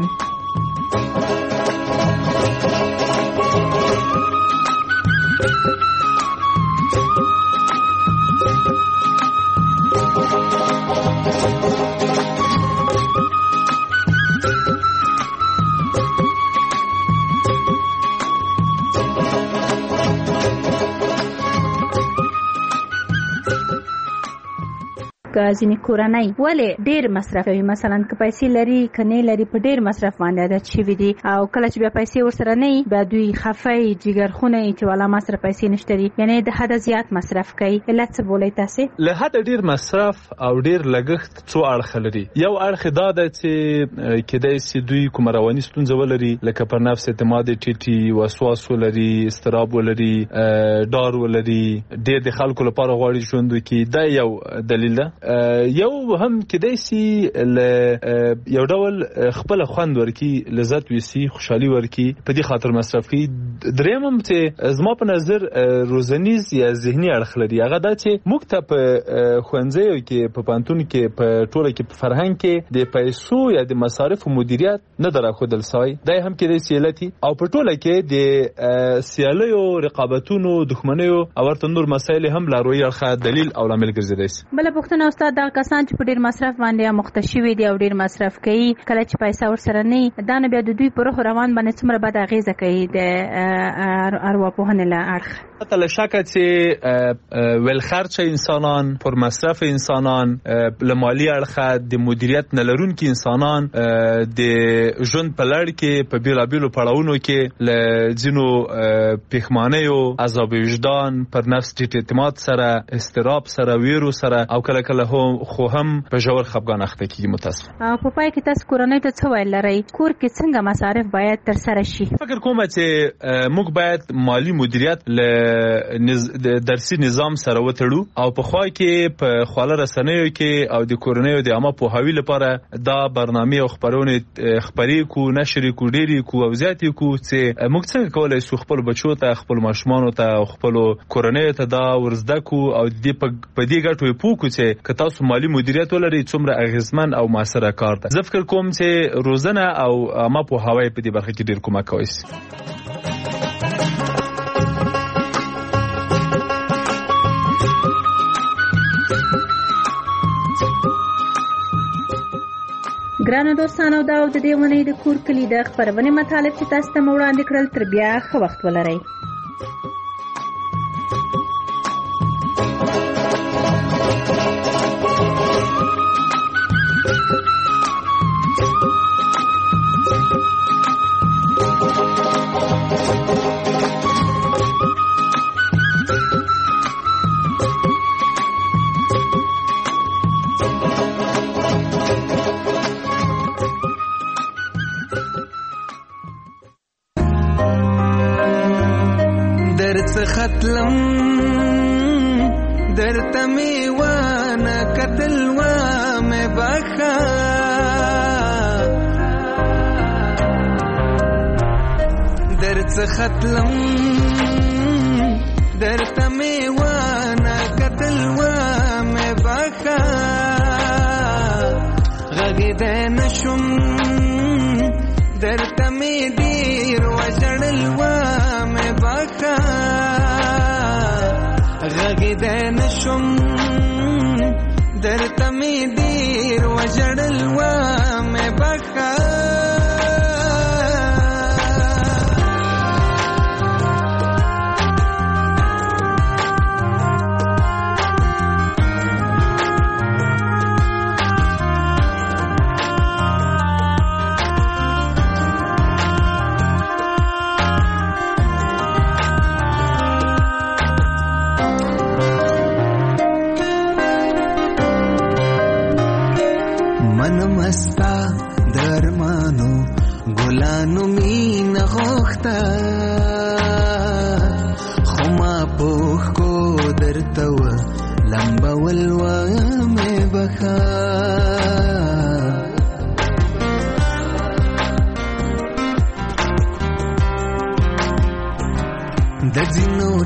ځینې کورنۍ ولې ډېر مصرف کوي، مثلا که پیسې لري که نه لري په ډېر مصرف باندې عادت شوي دي او کله چې بیا پیسې ورسره نه وي بیا دوی خفه جګرخونه چې والا ما سره پیسې نشته دي، یعنې د حده زیات مصرف کوي. علت څه بولئ تاسې؟ له حده ډېر مصرف او ډېر لګښت څو اړخه لري. یو اړخ دا دی چې کېدای شي دوی کومه رواني ستونزه ولري لکه پر نفس اعتماد ټیټي، وسواس ولري، اضطراب ولري، ډار ولري، ډېر د خلکو لپاره غواړي ژوند وکړي. دا یو دلیل ده. یو هم کېدای شي یو ډول خپل خوند ورکی، لذت وسی، خوشحالي ورکی، په دې خاطر مصرف کوي. دریم هم چې زما په نظر روزنیز یا ذهني اړخ لري، هغه دا چې موږ ته په ښوونځیو کې، په پوهنتون کې، په ټوله کې، په فرهنګ کې د پیسو یا د مصارفو مدیریت نه در راښودل سوی. دا هم کېدای شي علت وي او په ټوله کې د سیالیو، رقابتونو، دښمنیو او ورته نور مسایل هم لاروي اړخه دلیل او لامل ګرځېدای شي. بله پوښتنه استاد، دا کسان چې په ډېر مصرف باندې مخته شوي دي او ډېر مصرف کوي، کله چې پیسې ورسره نه وي دا نه بیا د دوی په روح روان باندې څومره بد اغېزه کوي د ارواپوهنې له اړخه؟ له شکه چې ولخرچه انسانان، پر مصرف انسانان، له مالي اړخه د مدیریت نه لرونکي انسانان د ژوند په لړ کې په بیلابیلو پړاوونو کې له ځینو پښیمانیو، عذاب وجدان، پر نفس ټیټ اعتماد سره، اضطراب سره، ویرو سره او کله کله خو هم په ژور خفګان اخته کیږي. متاسف. په پای کې تاسو کورنۍ ته څه ویل لرئ؟ کور کې څنګه مصارف باید تر سره شي؟ فکر کوم چې موږ باید مالی مدیریت له درسي نظام سره وتړو او په خوا کې په خواله رسنیو کې او د کورنیو د عامه پوهاوي لپاره دا برنامه او خبرونه خبري کو، نشر کو، ډېری کو او زیاتې کو چې موږ څنګه کولای شو خپل بچو ته، خپل ماشومانو ته، خپل کورنیو ته دا ورزده کو او دې په دې ګټو پوکو چې که تاسو مالی مدیریت ولرئ څومره اغیزمن او موثره کار ده. زه فکر کوم چې روزنه او عامه پوهاوی په دې برخه کې ډېر کومک کوي. ګرانو دوستانو، دا د دې ونې د کور کلي د خپرونې مطالب چې تاسو ته وړاندې کړل، تر بیا ښه وخت ولرئ. ختلم درته می وانه کتل و مې بخا درته ختلم درته می وانه کتل و مې بخا غږیدای نشم درته می ډیر وژړل و مې بخا غږیدای نشم درته می ډیر وژړل و مې بخا ګلانو مين غوخته خما پوخ کو درته و لمبا ولوا مې بخا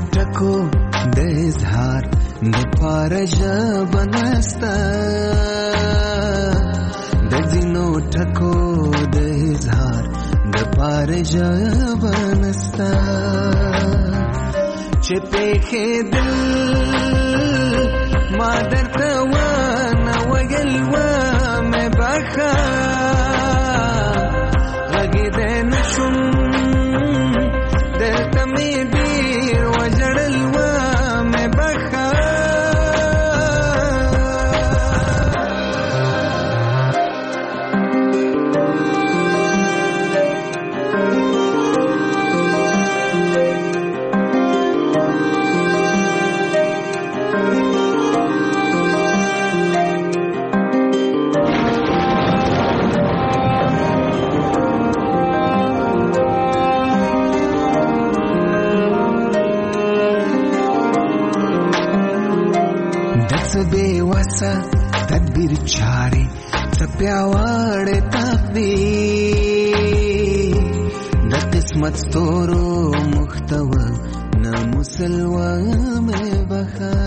ټکو د اظهار د پاره ژبه نسته د ځینو ټکو د اظهار د پاره ژبه نسته چې پېښېدل ما درته ونه ویل ومې بخه غږېدی نه شوم درته مې ډېر وژړل ومې بخه تدبیر چارې څه پیاوړې تقدیر د قسمت ستورو مختوه نه مسلوه مې بخه